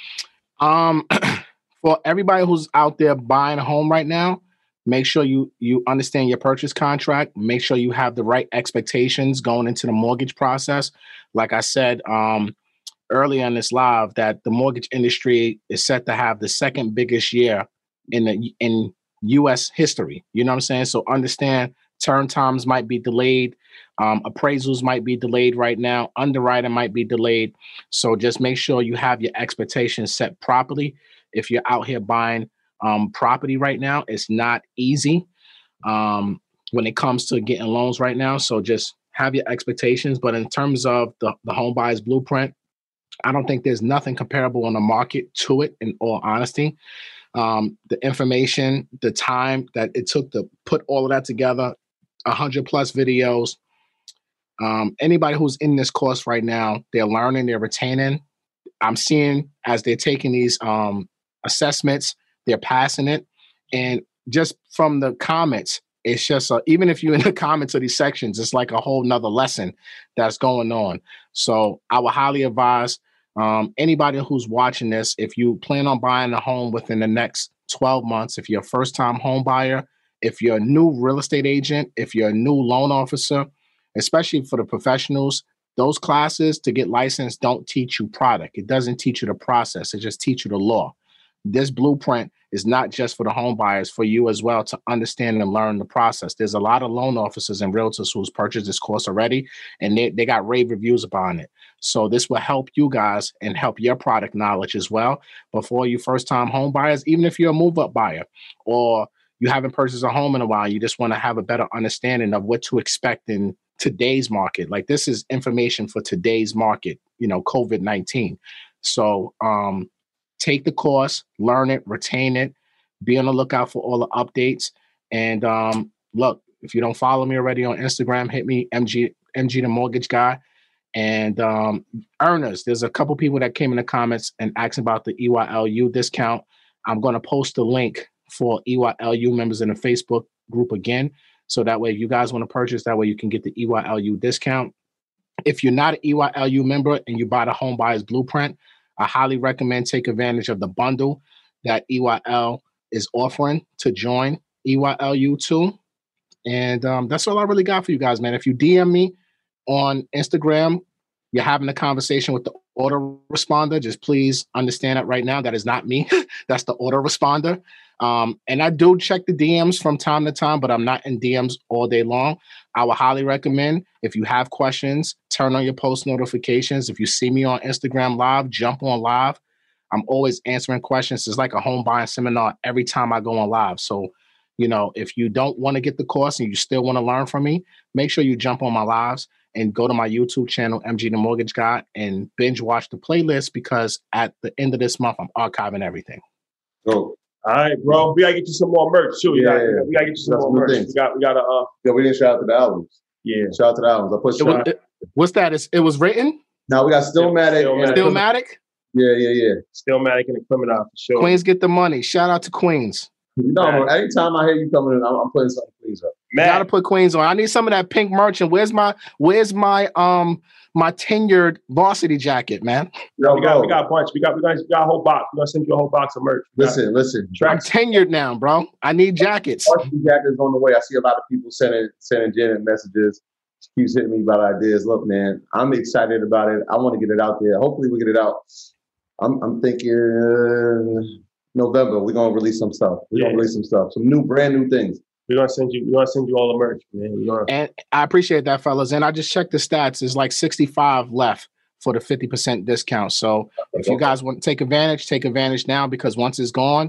Um, for everybody who's out there buying a home right now, make sure you you understand your purchase contract. Make sure you have the right expectations going into the mortgage process. Like I said um, earlier in this live, that the mortgage industry is set to have the second biggest year in the in U S history. You know what I'm saying? So understand turn times might be delayed. Um, appraisals might be delayed right now. Underwriting might be delayed. So just make sure you have your expectations set properly. If you're out here buying Um, property right now, it's not easy um, when it comes to getting loans right now. So just have your expectations. But in terms of the, the home buyer's blueprint, I don't think there's nothing comparable on the market to it, in all honesty. Um, the information, the time that it took to put all of that together, one hundred plus videos. Um, anybody who's in this course right now, they're learning, they're retaining. I'm seeing as they're taking these um, assessments, they're passing it. And just from the comments, it's just, a, even if you're in the comments of these sections, it's like a whole nother lesson that's going on. So I would highly advise um, anybody who's watching this, if you plan on buying a home within the next twelve months, if you're a first-time home buyer, if you're a new real estate agent, if you're a new loan officer, especially for the professionals, those classes to get licensed don't teach you product. It doesn't teach you the process. It just teach you the law. This blueprint is not just for the home buyers, for you as well to understand and learn the process. There's a lot of loan officers and realtors who's purchased this course already, and they, they got rave reviews upon it. So this will help you guys and help your product knowledge as well. But for you first-time home buyers, even if you're a move-up buyer or you haven't purchased a home in a while, you just want to have a better understanding of what to expect in today's market. Like this is information for today's market, you know, COVID nineteen. So, um, take the course, learn it, retain it, be on the lookout for all the updates. And um, look, if you don't follow me already on Instagram, hit me, M G, M G the Mortgage Guy. And um, earners, there's a couple people that came in the comments and asked about the E Y L U discount. I'm going to post the link for E Y L U members in the Facebook group again. So that way, if you guys want to purchase, that way you can get the E Y L U discount. If you're not an E Y L U member and you buy the Home Buyers Blueprint, I highly recommend take advantage of the bundle that E Y L is offering to join E Y L U too. And um, that's all I really got for you guys, man. If you D M me on Instagram, you're having a conversation with the autoresponder, just please understand that right now, that is not me. That's the autoresponder. Um, and I do check the D Ms from time to time, but I'm not in D Ms all day long. I would highly recommend, if you have questions, turn on your post notifications. If you see me on Instagram Live, jump on live. I'm always answering questions. It's like a home buying seminar every time I go on live. So You know, if you don't want to get the course and you still want to learn from me, make sure you jump on my lives and go to my YouTube channel, M G the Mortgage Guy, and binge watch the playlist, because at the end of this month, I'm archiving everything. Go. All right, bro. We gotta get you some more merch too. We Yeah, gotta, yeah. we gotta get you some That's more good merch. things. We got, we gotta. Uh, Yeah, we didn't shout out to the albums. Yeah. Shout out to the albums. I put It shout was, out. it- what's that? It's, it was written? Now we got Stillmatic. and- Stillmatic? Yeah, yeah, yeah. Stillmatic and the Criminal for sure. Queens get the money. Shout out to Queens. You know, anytime I hear you coming in, I'm, I'm putting something Queens up. You gotta put Queens on. I need some of that pink merchant. Where's my Where's my um my tenured varsity jacket, man? No, we got we got a bunch. We got we got, we got a whole box. We're gonna send you a whole box of merch. We got Listen, listen. I'm tenured now, bro. I need jackets. Varsity jackets on the way. I see a lot of people sending sending Janet messages. She keeps hitting me about ideas. Look, man, I'm excited about it. I want to get it out there. Hopefully, we get it out. I'm I'm thinking November. We're gonna release some stuff. We're Yeah. gonna release some stuff. Some new, brand new things. We're gonna send you. We're gonna send you all the merch, man. We're gonna, And I appreciate that, fellas. And I just checked the stats. There's like sixty-five left for the fifty percent discount. So if you guys want to take advantage, take advantage now, because once it's gone,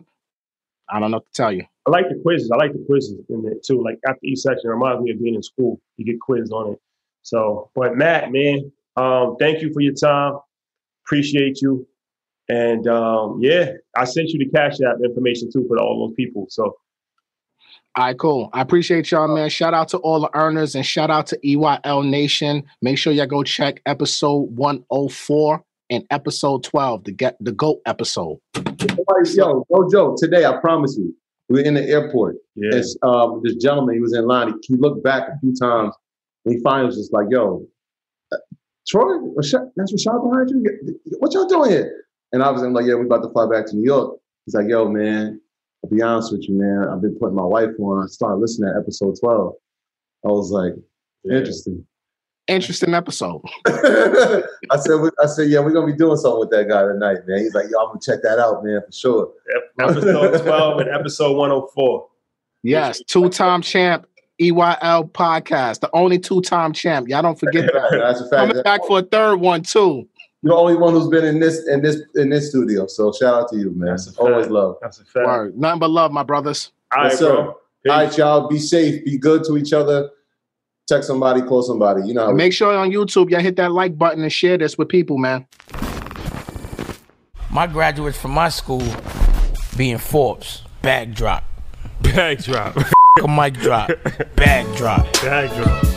I don't know what to tell you. I like the quizzes. I like the quizzes in there too. Like after each section, it reminds me of being in school. You get quizzed on it. So, but Matt, man, um, thank you for your time. Appreciate you. And um, yeah, I sent you the Cash App information too for all those people. So. All right, cool. I appreciate y'all, man. Shout out to all the earners and shout out to E Y L Nation. Make sure y'all go check episode one oh four and episode twelve, the get the GOAT episode. Yo, no joke. Today, I promise you, we were in the airport. Yeah. It's, um, this gentleman, he was in line. He, he looked back a few times, and he finally was just like, "Yo, uh, Troy, Rashad, that's Rashad behind you. What y'all doing here?" And I was I'm like, "Yeah, we about to fly back to New York." He's like, "Yo, man, I'll be honest with you, man. I've been putting my wife on. I started listening to episode twelve. I was like, interesting." Interesting episode. I said, we- I said, yeah, we're gonna be doing something with that guy tonight, man. He's like, yo, I'm gonna check that out, man, for sure. Episode twelve and episode one oh four. Yes, two-time champ, E Y L podcast, the only two-time champ. Y'all don't forget that. That's a fact. Coming back for a third one too. You're the only one who's been in this in this in this studio. So shout out to you, man. Always love. That's a fact. Word. Nothing but love, my brothers. All right, Yes, sir. bro. All right, y'all. Be safe. Be good to each other. Text somebody, call somebody. You know how And make sure on YouTube, y'all hit that like button and share this with people, man. My graduates from my school being Forbes, bag drop. Bag drop. A mic drop, bag drop. Bag drop.